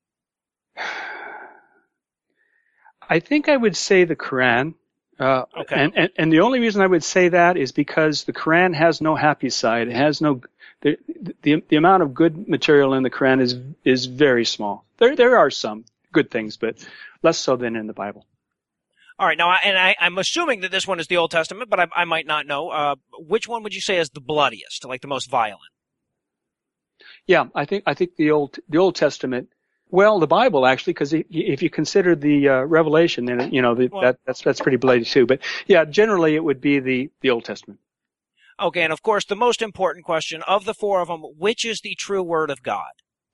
I think I would say the Quran. Uh, okay. And, and, and the only reason I would say that is because the Quran has no happy side. It has no, the, the, the amount of good material in the Quran is, is very small. There, there are some good things, but less so than in the Bible. All right. Now, I, and I, I'm assuming that this one is the Old Testament, but I, I might not know. Uh, which one would you say is the bloodiest, like the most violent? Yeah, I think, I think the Old, the Old Testament. Well, the Bible actually, because if you consider the uh, Revelation, then you know the, well, that that's that's pretty bloody too. But yeah, generally it would be the the Old Testament. Okay, and of course the most important question of the four of them: which is the true Word of God?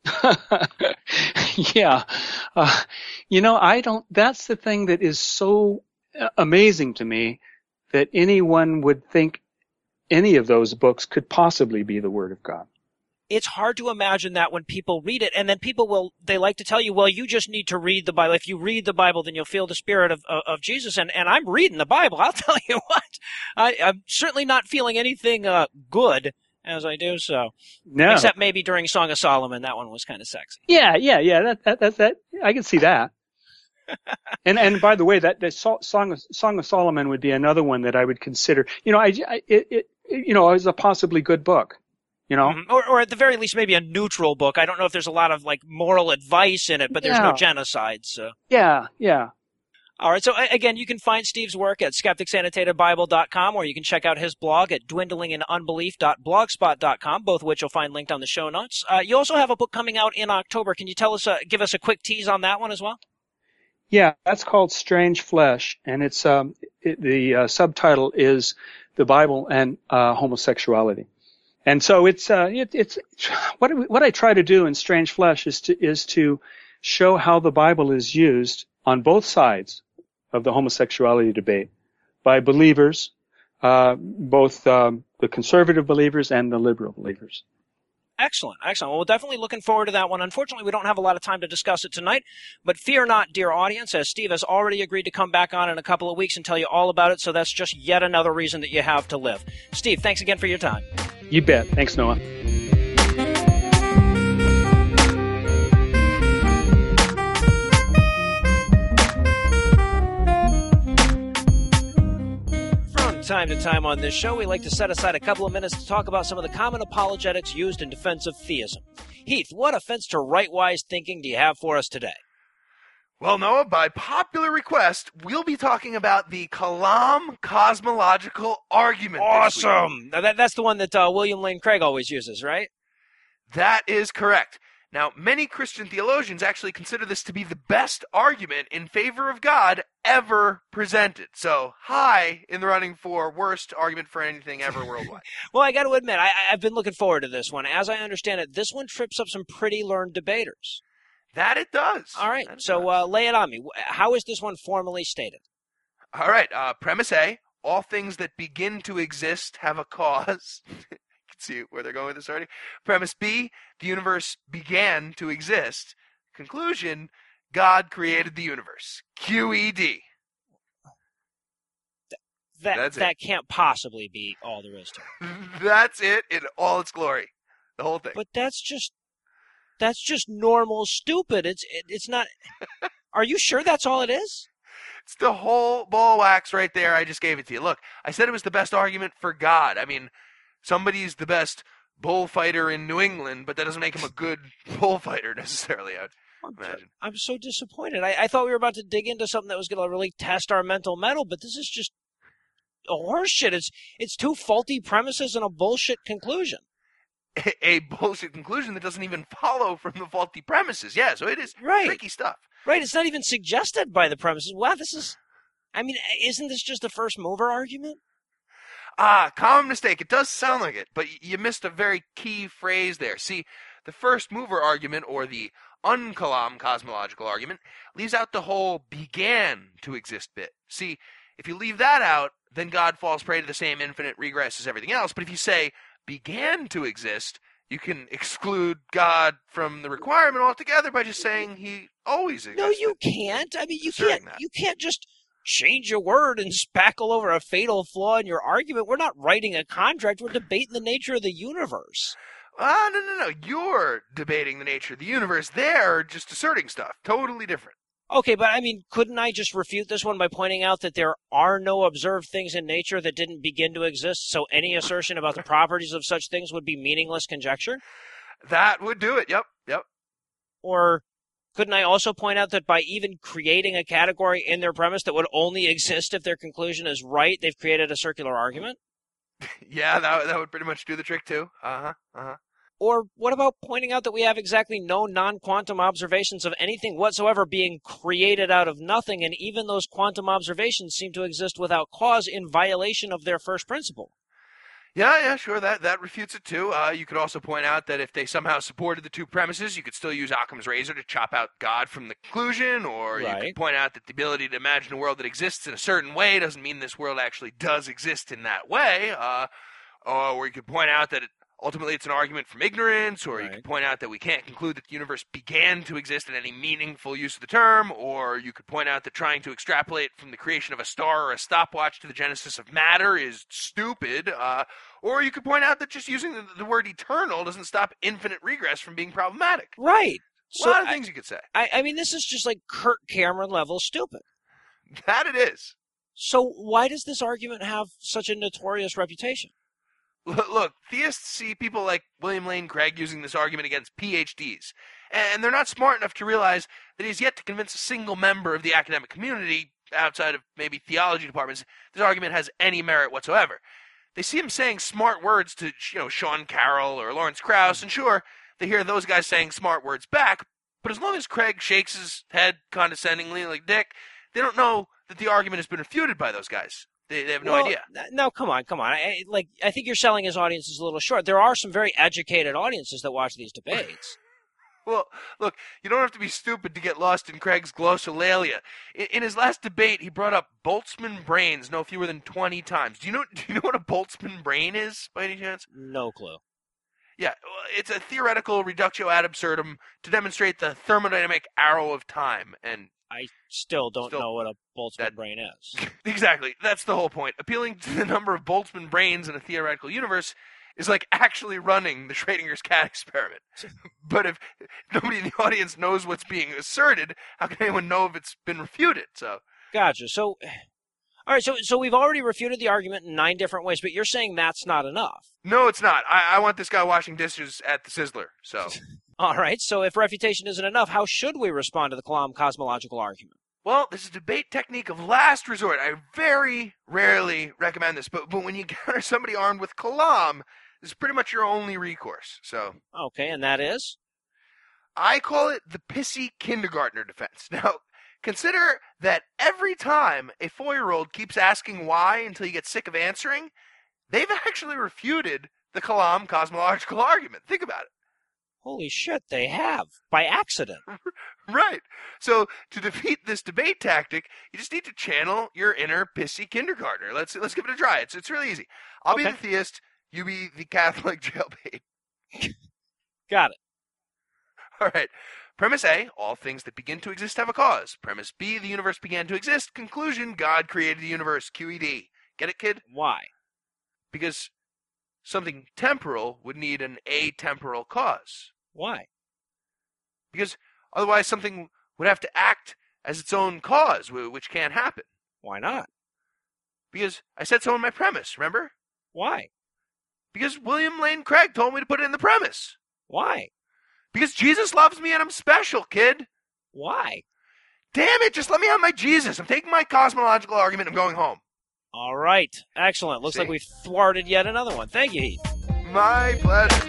yeah, uh, you know, I don't. That's the thing that is so amazing to me, that anyone would think any of those books could possibly be the Word of God. It's hard to imagine that when people read it, and then people will, they like to tell you, well, you just need to read the Bible. If you read the Bible, then you'll feel the Spirit of, of, of Jesus. And, and I'm reading the Bible. I'll tell you what, I, I'm certainly not feeling anything uh, good as I do so. No. Except maybe during Song of Solomon. That one was kind of sexy. Yeah, yeah, yeah. That, that, that, that I can see that. and and by the way, that the Song of, Song of Solomon would be another one that I would consider. You know, I, I it, it you know as a possibly good book. You know, mm-hmm. or or at the very least, maybe a neutral book. I don't know if there's a lot of like moral advice in it, but there's yeah. no genocide. So yeah, yeah. All right. So again, you can find Steve's work at skeptics annotated bible dot com, or you can check out his blog at dwindling in unbelief dot blogspot dot com, both of which you'll find linked on the show notes. Uh, you also have a book coming out in October. Can you tell us, uh, give us a quick tease on that one as well? Yeah, that's called Strange Flesh, and it's um, it, the uh, subtitle is The Bible and uh, Homosexuality. And so it's uh, it, it's what what I try to do in Strange Flesh is to is to show how the Bible is used on both sides of the homosexuality debate by believers, uh, both um, the conservative believers and the liberal believers. Excellent, excellent. Well, we're definitely looking forward to that one. Unfortunately, we don't have a lot of time to discuss it tonight, but fear not, dear audience, as Steve has already agreed to come back on in a couple of weeks and tell you all about it, so that's just yet another reason that you have to live. Steve, thanks again for your time. You bet. Thanks, Noah. Time to time on this show, we like to set aside a couple of minutes to talk about some of the common apologetics used in defense of theism. Heath, what offense to right-wise thinking do you have for us today? Well, Noah, by popular request, we'll be talking about the Kalam cosmological argument. Awesome! Now that, that's the one that uh, William Lane Craig always uses, right? That is correct. Now, many Christian theologians actually consider this to be the best argument in favor of God ever presented. So, high in the running for worst argument for anything ever worldwide. Well, I got to admit, I, I've been looking forward to this one. As I understand it, this one trips up some pretty learned debaters. That it does. All right, That so uh, lay it on me. How is this one formally stated? All right, uh, premise A, all things that begin to exist have a cause. See where they're going with this already. Premise B, the universe began to exist. Conclusion, God created the universe. Q E D. Th- that That's that it. can't possibly be all there is to it. That's it in all its glory. The whole thing. But that's just that's just normal stupid. It's it, it's not. Are you sure that's all it is? It's the whole ball of wax right there. I just gave it to you. Look, I said it was the best argument for God. I mean, somebody's the best bullfighter in New England, but that doesn't make him a good bullfighter necessarily, I'd imagine. I'm so disappointed. I, I thought we were about to dig into something that was going to really test our mental metal, but this is just a horseshit. It's, it's two faulty premises and a bullshit conclusion. A, a bullshit conclusion that doesn't even follow from the faulty premises. Yeah, so it is right. tricky stuff. Right, it's not even suggested by the premises. Wow, this is... I mean, isn't this just a first mover argument? Ah, common mistake. It does sound like it, but you missed a very key phrase there. See, the first mover argument, or the unkalam cosmological argument, leaves out the whole began to exist bit. See, if you leave that out, then God falls prey to the same infinite regress as everything else. But if you say began to exist, you can exclude God from the requirement altogether by just saying he always existed. No, you can't. I mean, you Asserting can't. that. You can't just change your word and spackle over a fatal flaw in your argument. We're not writing a contract. We're debating the nature of the universe. Ah, no, no, no. You're debating the nature of the universe. They're just asserting stuff. Totally different. Okay, but I mean, couldn't I just refute this one by pointing out that there are no observed things in nature that didn't begin to exist, so any assertion about the properties of such things would be meaningless conjecture? That would do it. Yep, yep. Or couldn't I also point out that by even creating a category in their premise that would only exist if their conclusion is right, they've created a circular argument? Yeah, that that would pretty much do the trick too. Uh-huh, uh-huh. Or what about pointing out that we have exactly no non-quantum observations of anything whatsoever being created out of nothing, and even those quantum observations seem to exist without cause in violation of their first principle? Yeah, yeah, sure. That that refutes it too. Uh, you could also point out that if they somehow supported the two premises, you could still use Occam's razor to chop out God from the conclusion, or Right. you could point out that the ability to imagine a world that exists in a certain way doesn't mean this world actually does exist in that way. Uh, or you could point out that it, ultimately it's an argument from ignorance, or Right. you could point out that we can't conclude that the universe began to exist in any meaningful use of the term, or you could point out that trying to extrapolate from the creation of a star or a stopwatch to the genesis of matter is stupid, uh, or you could point out that just using the, the word eternal doesn't stop infinite regress from being problematic. Right. A lot of things you could say. I, I mean, this is just like Kirk Cameron level stupid. That it is. So why does this argument have such a notorious reputation? Look, look, theists see people like William Lane Craig using this argument against P H Ds, and they're not smart enough to realize that he's yet to convince a single member of the academic community, outside of maybe theology departments, this argument has any merit whatsoever. They see him saying smart words to, you know, Sean Carroll or Lawrence Krauss, and sure, they hear those guys saying smart words back, but as long as Craig shakes his head condescendingly like Dick, they don't know that the argument has been refuted by those guys. They, they have no well, idea. No, come on, come on. I, like, I think you're selling his audiences a little short. There are some very educated audiences that watch these debates. Well, look, you don't have to be stupid to get lost in Craig's glossolalia. In, in his last debate, he brought up Boltzmann brains no fewer than twenty times. Do you know? Do you know what a Boltzmann brain is, by any chance? No clue. Yeah, it's a theoretical reductio ad absurdum to demonstrate the thermodynamic arrow of time, and I still don't still, know what a Boltzmann that, brain is. Exactly. That's the whole point. Appealing to the number of Boltzmann brains in a theoretical universe is like actually running the Schrodinger's cat experiment. But if nobody in the audience knows what's being asserted, how can anyone know if it's been refuted? So, Gotcha. So, all right, so so we've already refuted the argument in nine different ways, but you're saying that's not enough. No, it's not. I, I want this guy washing dishes at the Sizzler, so... All right, so if refutation isn't enough, how should we respond to the Kalam cosmological argument? Well, this is a debate technique of last resort. I very rarely recommend this, but, but when you encounter somebody armed with Kalam, this is pretty much your only recourse. So, okay, and that is? I call it the pissy kindergartner defense. Now, consider that every time a four-year-old keeps asking why until you get sick of answering, they've actually refuted the Kalam cosmological argument. Think about it. Holy shit, they have. By accident. Right. So to defeat this debate tactic, you just need to channel your inner pissy kindergartner. Let's let's give it a try. It's it's really easy. I'll okay. be the theist, you be the Catholic jailbait. Got it. All right. Premise A, all things that begin to exist have a cause. Premise B, the universe began to exist. Conclusion, God created the universe. Q E D. Get it, kid? Why? Because something temporal would need an atemporal cause. Why? Because otherwise something would have to act as its own cause, which can't happen. Why not? Because I said so in my premise, remember? Why? Because William Lane Craig told me to put it in the premise. Why? Because Jesus loves me and I'm special, kid. Why? Damn it, just let me have my Jesus. I'm taking my cosmological argument and I'm going home. All right. Excellent. Looks See? like we've thwarted yet another one. Thank you, Heath. My pleasure.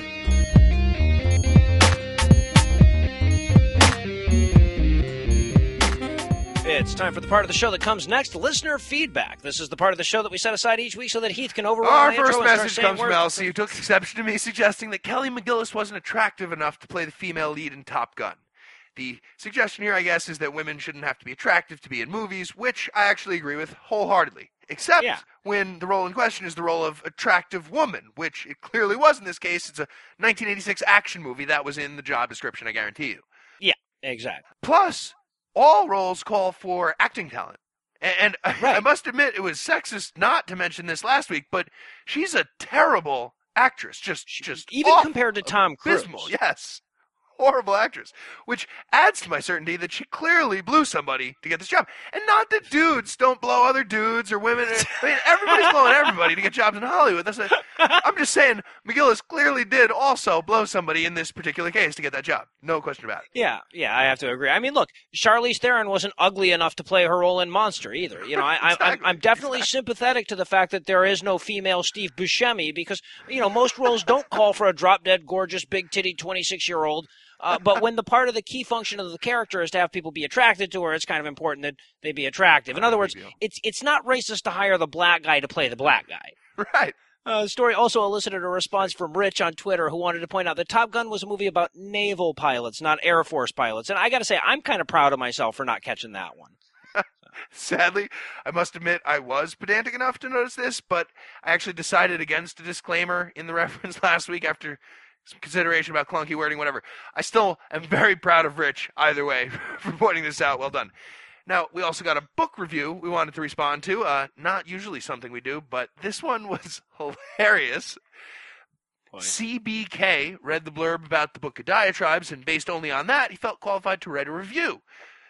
It's time for the part of the show that comes next, listener feedback. This is the part of the show that we set aside each week so that Heath can overrule Our my first intro and message start comes from words. Elsie, who took exception to me suggesting that Kelly McGillis wasn't attractive enough to play the female lead in Top Gun. The suggestion here, I guess, is that women shouldn't have to be attractive to be in movies, which I actually agree with wholeheartedly. Except yeah. when the role in question is the role of attractive woman, which it clearly was in this case. It's a nineteen eighty-six action movie that was in the job description, I guarantee you. Yeah, exactly. Plus, all roles call for acting talent. And right. I must admit, it was sexist not to mention this last week, but she's a terrible actress. Just, just Even awful, compared to Tom Cruise. abysmal, yes. Horrible actress, which adds to my certainty that she clearly blew somebody to get this job. And not that dudes don't blow other dudes or women. I mean, everybody's blowing everybody to get jobs in Hollywood. That's a, I'm just saying, McGillis clearly did also blow somebody in this particular case to get that job. No question about it. Yeah, yeah, I have to agree. I mean, look, Charlize Theron wasn't ugly enough to play her role in Monster either. You know, I, exactly. I'm, I'm definitely exactly. sympathetic to the fact that there is no female Steve Buscemi because, you know, most roles don't call for a drop-dead, gorgeous, big-titty twenty-six-year-old. Uh, but when the part of the key function of the character is to have people be attracted to her, it's kind of important that they be attractive. In other words, it's it's not racist to hire the black guy to play the black guy. Right. Uh, the story also elicited a response from Rich on Twitter, who wanted to point out that Top Gun was a movie about naval pilots, not Air Force pilots. And I got to say, I'm kind of proud of myself for not catching that one. Sadly, I must admit I was pedantic enough to notice this, but I actually decided against a disclaimer in the reference last week after some consideration about clunky wording, whatever. I still am very proud of Rich, either way, for pointing this out. Well done. Now, we also got a book review we wanted to respond to. Uh, not usually something we do, but this one was hilarious. C B K read the blurb about the Book of Diatribes, and based only on that, he felt qualified to write a review.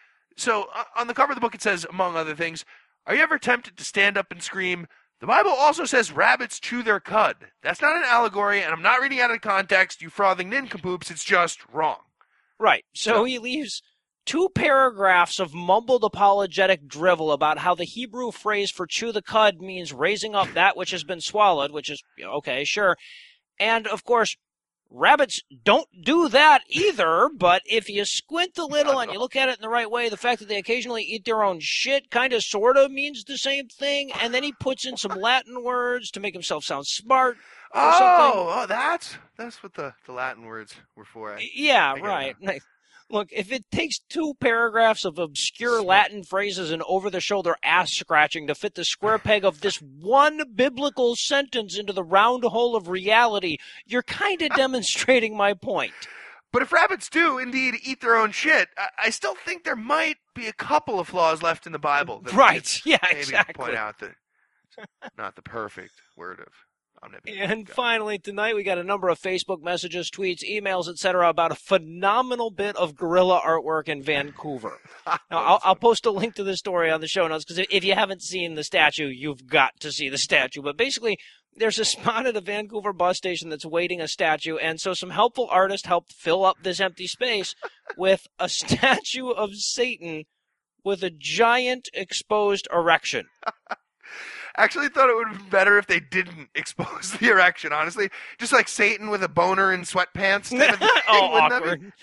So, uh, on the cover of the book, it says, among other things, are you ever tempted to stand up and scream, the Bible also says rabbits chew their cud? That's not an allegory, and I'm not reading out of context, you frothing nincompoops, it's just wrong. Right. So, so he leaves two paragraphs of mumbled apologetic drivel about how the Hebrew phrase for chew the cud means raising up that which has been swallowed, which is, okay, sure. And, of course, rabbits don't do that either, but if you squint a little and you look at it in the right way, the fact that they occasionally eat their own shit kind of sort of means the same thing, and then he puts in some Latin words to make himself sound smart or oh, something. Oh, that's that's what the, the Latin words were for. I, yeah, I right. It. Look, if it takes two paragraphs of obscure Latin phrases and over-the-shoulder ass-scratching to fit the square peg of this one biblical sentence into the round hole of reality, you're kind of demonstrating my point. But if rabbits do indeed eat their own shit, I, I still think there might be a couple of flaws left in the Bible. That right, yeah, maybe exactly. Point out that not the perfect word of And finally, tonight we got a number of Facebook messages, tweets, emails, et cetera about a phenomenal bit of guerrilla artwork in Vancouver. Now, I'll, I'll post a link to this story on the show notes because if you haven't seen the statue, you've got to see the statue. But basically, there's a spot at a Vancouver bus station that's waiting a statue, and so some helpful artists helped fill up this empty space with a statue of Satan with a giant exposed erection. Actually thought it would have been better if they didn't expose the erection, honestly. Just like Satan with a boner in sweatpants. Type of thing, oh, awkward.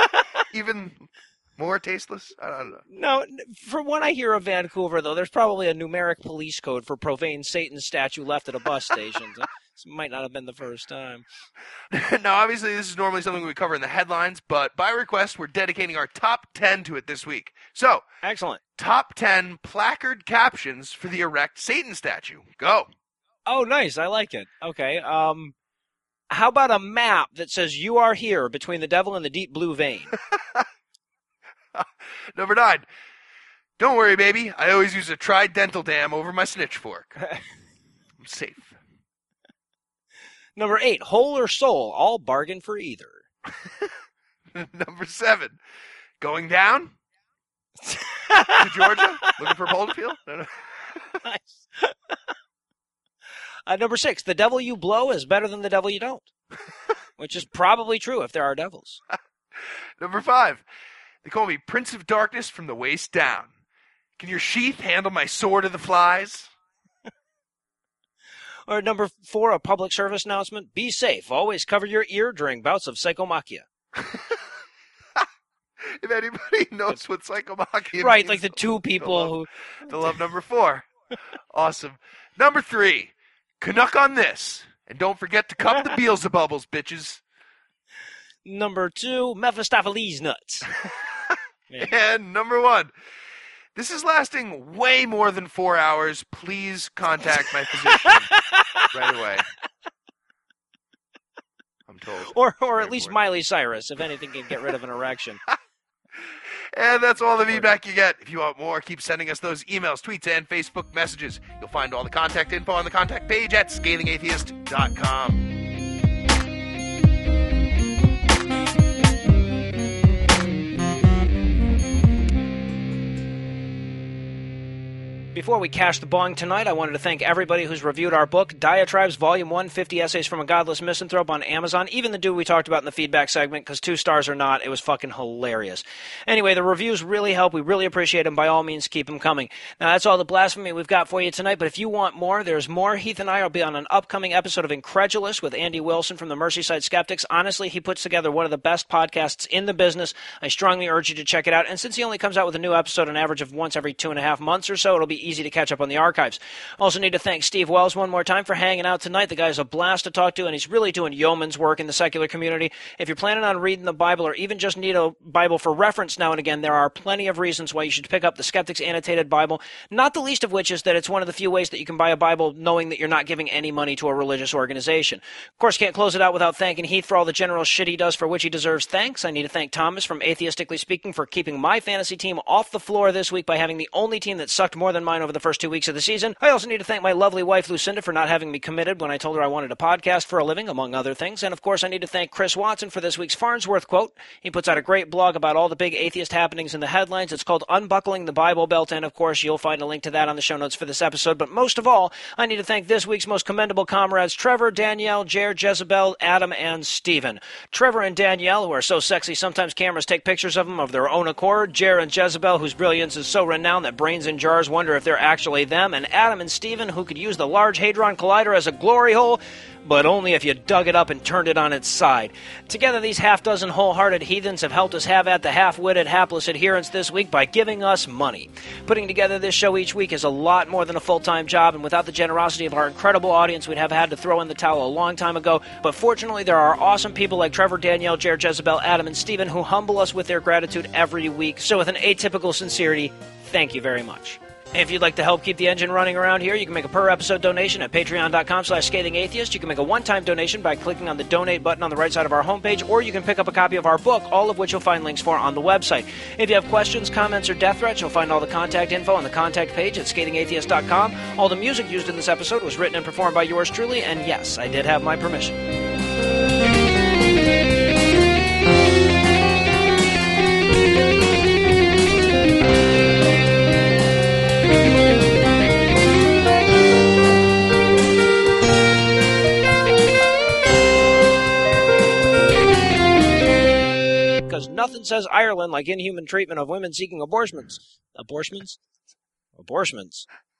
Even more tasteless? I don't know. No, from what I hear of Vancouver, though, there's probably a numeric police code for profane Satan statue left at a bus station. So this might not have been the first time. Now, obviously, this is normally something we cover in the headlines, but by request, we're dedicating our top ten to it this week. So, excellent. Top ten placard captions for the erect Satan statue. Go. Oh, nice. I like it. Okay. Um, how about a map that says you are here between the devil and the deep blue vein? Number nine. Don't worry, baby. I always use a tridental dam over my snitch fork. I'm safe. Number eight. Whole or soul, all bargain for either. Number seven. Going down to Georgia, looking for Boulderfield. No, no. Nice. uh, number six. The devil you blow is better than the devil you don't, which is probably true if there are devils. Number five. They call me Prince of Darkness from the waist down. Can your sheath handle my sword of the flies? Or number four, a public service announcement. Be safe. Always cover your ear during bouts of psychomachia. If anybody knows what psychomachia right, means, like the two people they'll who... love, they'll love number four. Awesome. Number three, Canuck on this. And don't forget to cup the Beelzebubbles, bitches. Number two, Mephistopheles nuts. And number one, this is lasting way more than four hours. Please contact my physician right away. I'm told. Or or at least Miley Cyrus, if anything can get rid of an erection. And that's all the feedback you get. If you want more, keep sending us those emails, tweets, and Facebook messages. You'll find all the contact info on the contact page at scathing atheist dot com. Before we cash the bong tonight, I wanted to thank everybody who's reviewed our book, Diatribes, Volume one, fifty Essays from a Godless Misanthrope on Amazon. Even the dude we talked about in the feedback segment, because two stars or not, it was fucking hilarious. Anyway, the reviews really help. We really appreciate them. By all means, keep them coming. Now, that's all the blasphemy we've got for you tonight, but if you want more, there's more. Heath and I will be on an upcoming episode of Incredulous with Andy Wilson from the Merseyside Skeptics. Honestly, he puts together one of the best podcasts in the business. I strongly urge you to check it out. And since he only comes out with a new episode on average of once every two and a half months or so, it'll be easy to catch up on the archives. Also need to thank Steve Wells one more time for hanging out tonight. The guy's a blast to talk to, and he's really doing yeoman's work in the secular community. If you're planning on reading the Bible or even just need a Bible for reference now and again, there are plenty of reasons why you should pick up the Skeptics Annotated Bible, not the least of which is that it's one of the few ways that you can buy a Bible knowing that you're not giving any money to a religious organization. Of course, can't close it out without thanking Heath for all the general shit he does, for which he deserves thanks. I need to thank Thomas from Atheistically Speaking for keeping my fantasy team off the floor this week by having the only team that sucked more than mine line over the first two weeks of the season. I also need to thank my lovely wife, Lucinda, for not having me committed when I told her I wanted a podcast for a living, among other things. And, of course, I need to thank Chris Watson for this week's Farnsworth quote. He puts out a great blog about all the big atheist happenings in the headlines. It's called Unbuckling the Bible Belt, and, of course, you'll find a link to that on the show notes for this episode. But most of all, I need to thank this week's most commendable comrades, Trevor, Danielle, Jer, Jezebel, Adam, and Stephen. Trevor and Danielle, who are so sexy sometimes cameras take pictures of them of their own accord. Jer and Jezebel, whose brilliance is so renowned that brains in jars wonder if they're actually them. And Adam and Stephen, who could use the Large Hadron Collider as a glory hole, but only if you dug it up and turned it on its side. Together, these half-dozen wholehearted heathens have helped us have at the half-witted, hapless adherents this week by giving us money. Putting together this show each week is a lot more than a full-time job, and without the generosity of our incredible audience, we'd have had to throw in the towel a long time ago. But fortunately, there are awesome people like Trevor, Danielle, Jer, Jezebel, Adam, and Stephen who humble us with their gratitude every week. So with an atypical sincerity, thank you very much. If you'd like to help keep the engine running around here, you can make a per-episode donation at patreon.com slash scathingatheist. You can make a one-time donation by clicking on the donate button on the right side of our homepage, or you can pick up a copy of our book, all of which you'll find links for on the website. If you have questions, comments, or death threats, you'll find all the contact info on the contact page at scathing atheist dot com. All the music used in this episode was written and performed by yours truly, and yes, I did have my permission. Because nothing says Ireland like inhuman treatment of women seeking abortions. Abortions? Abortions.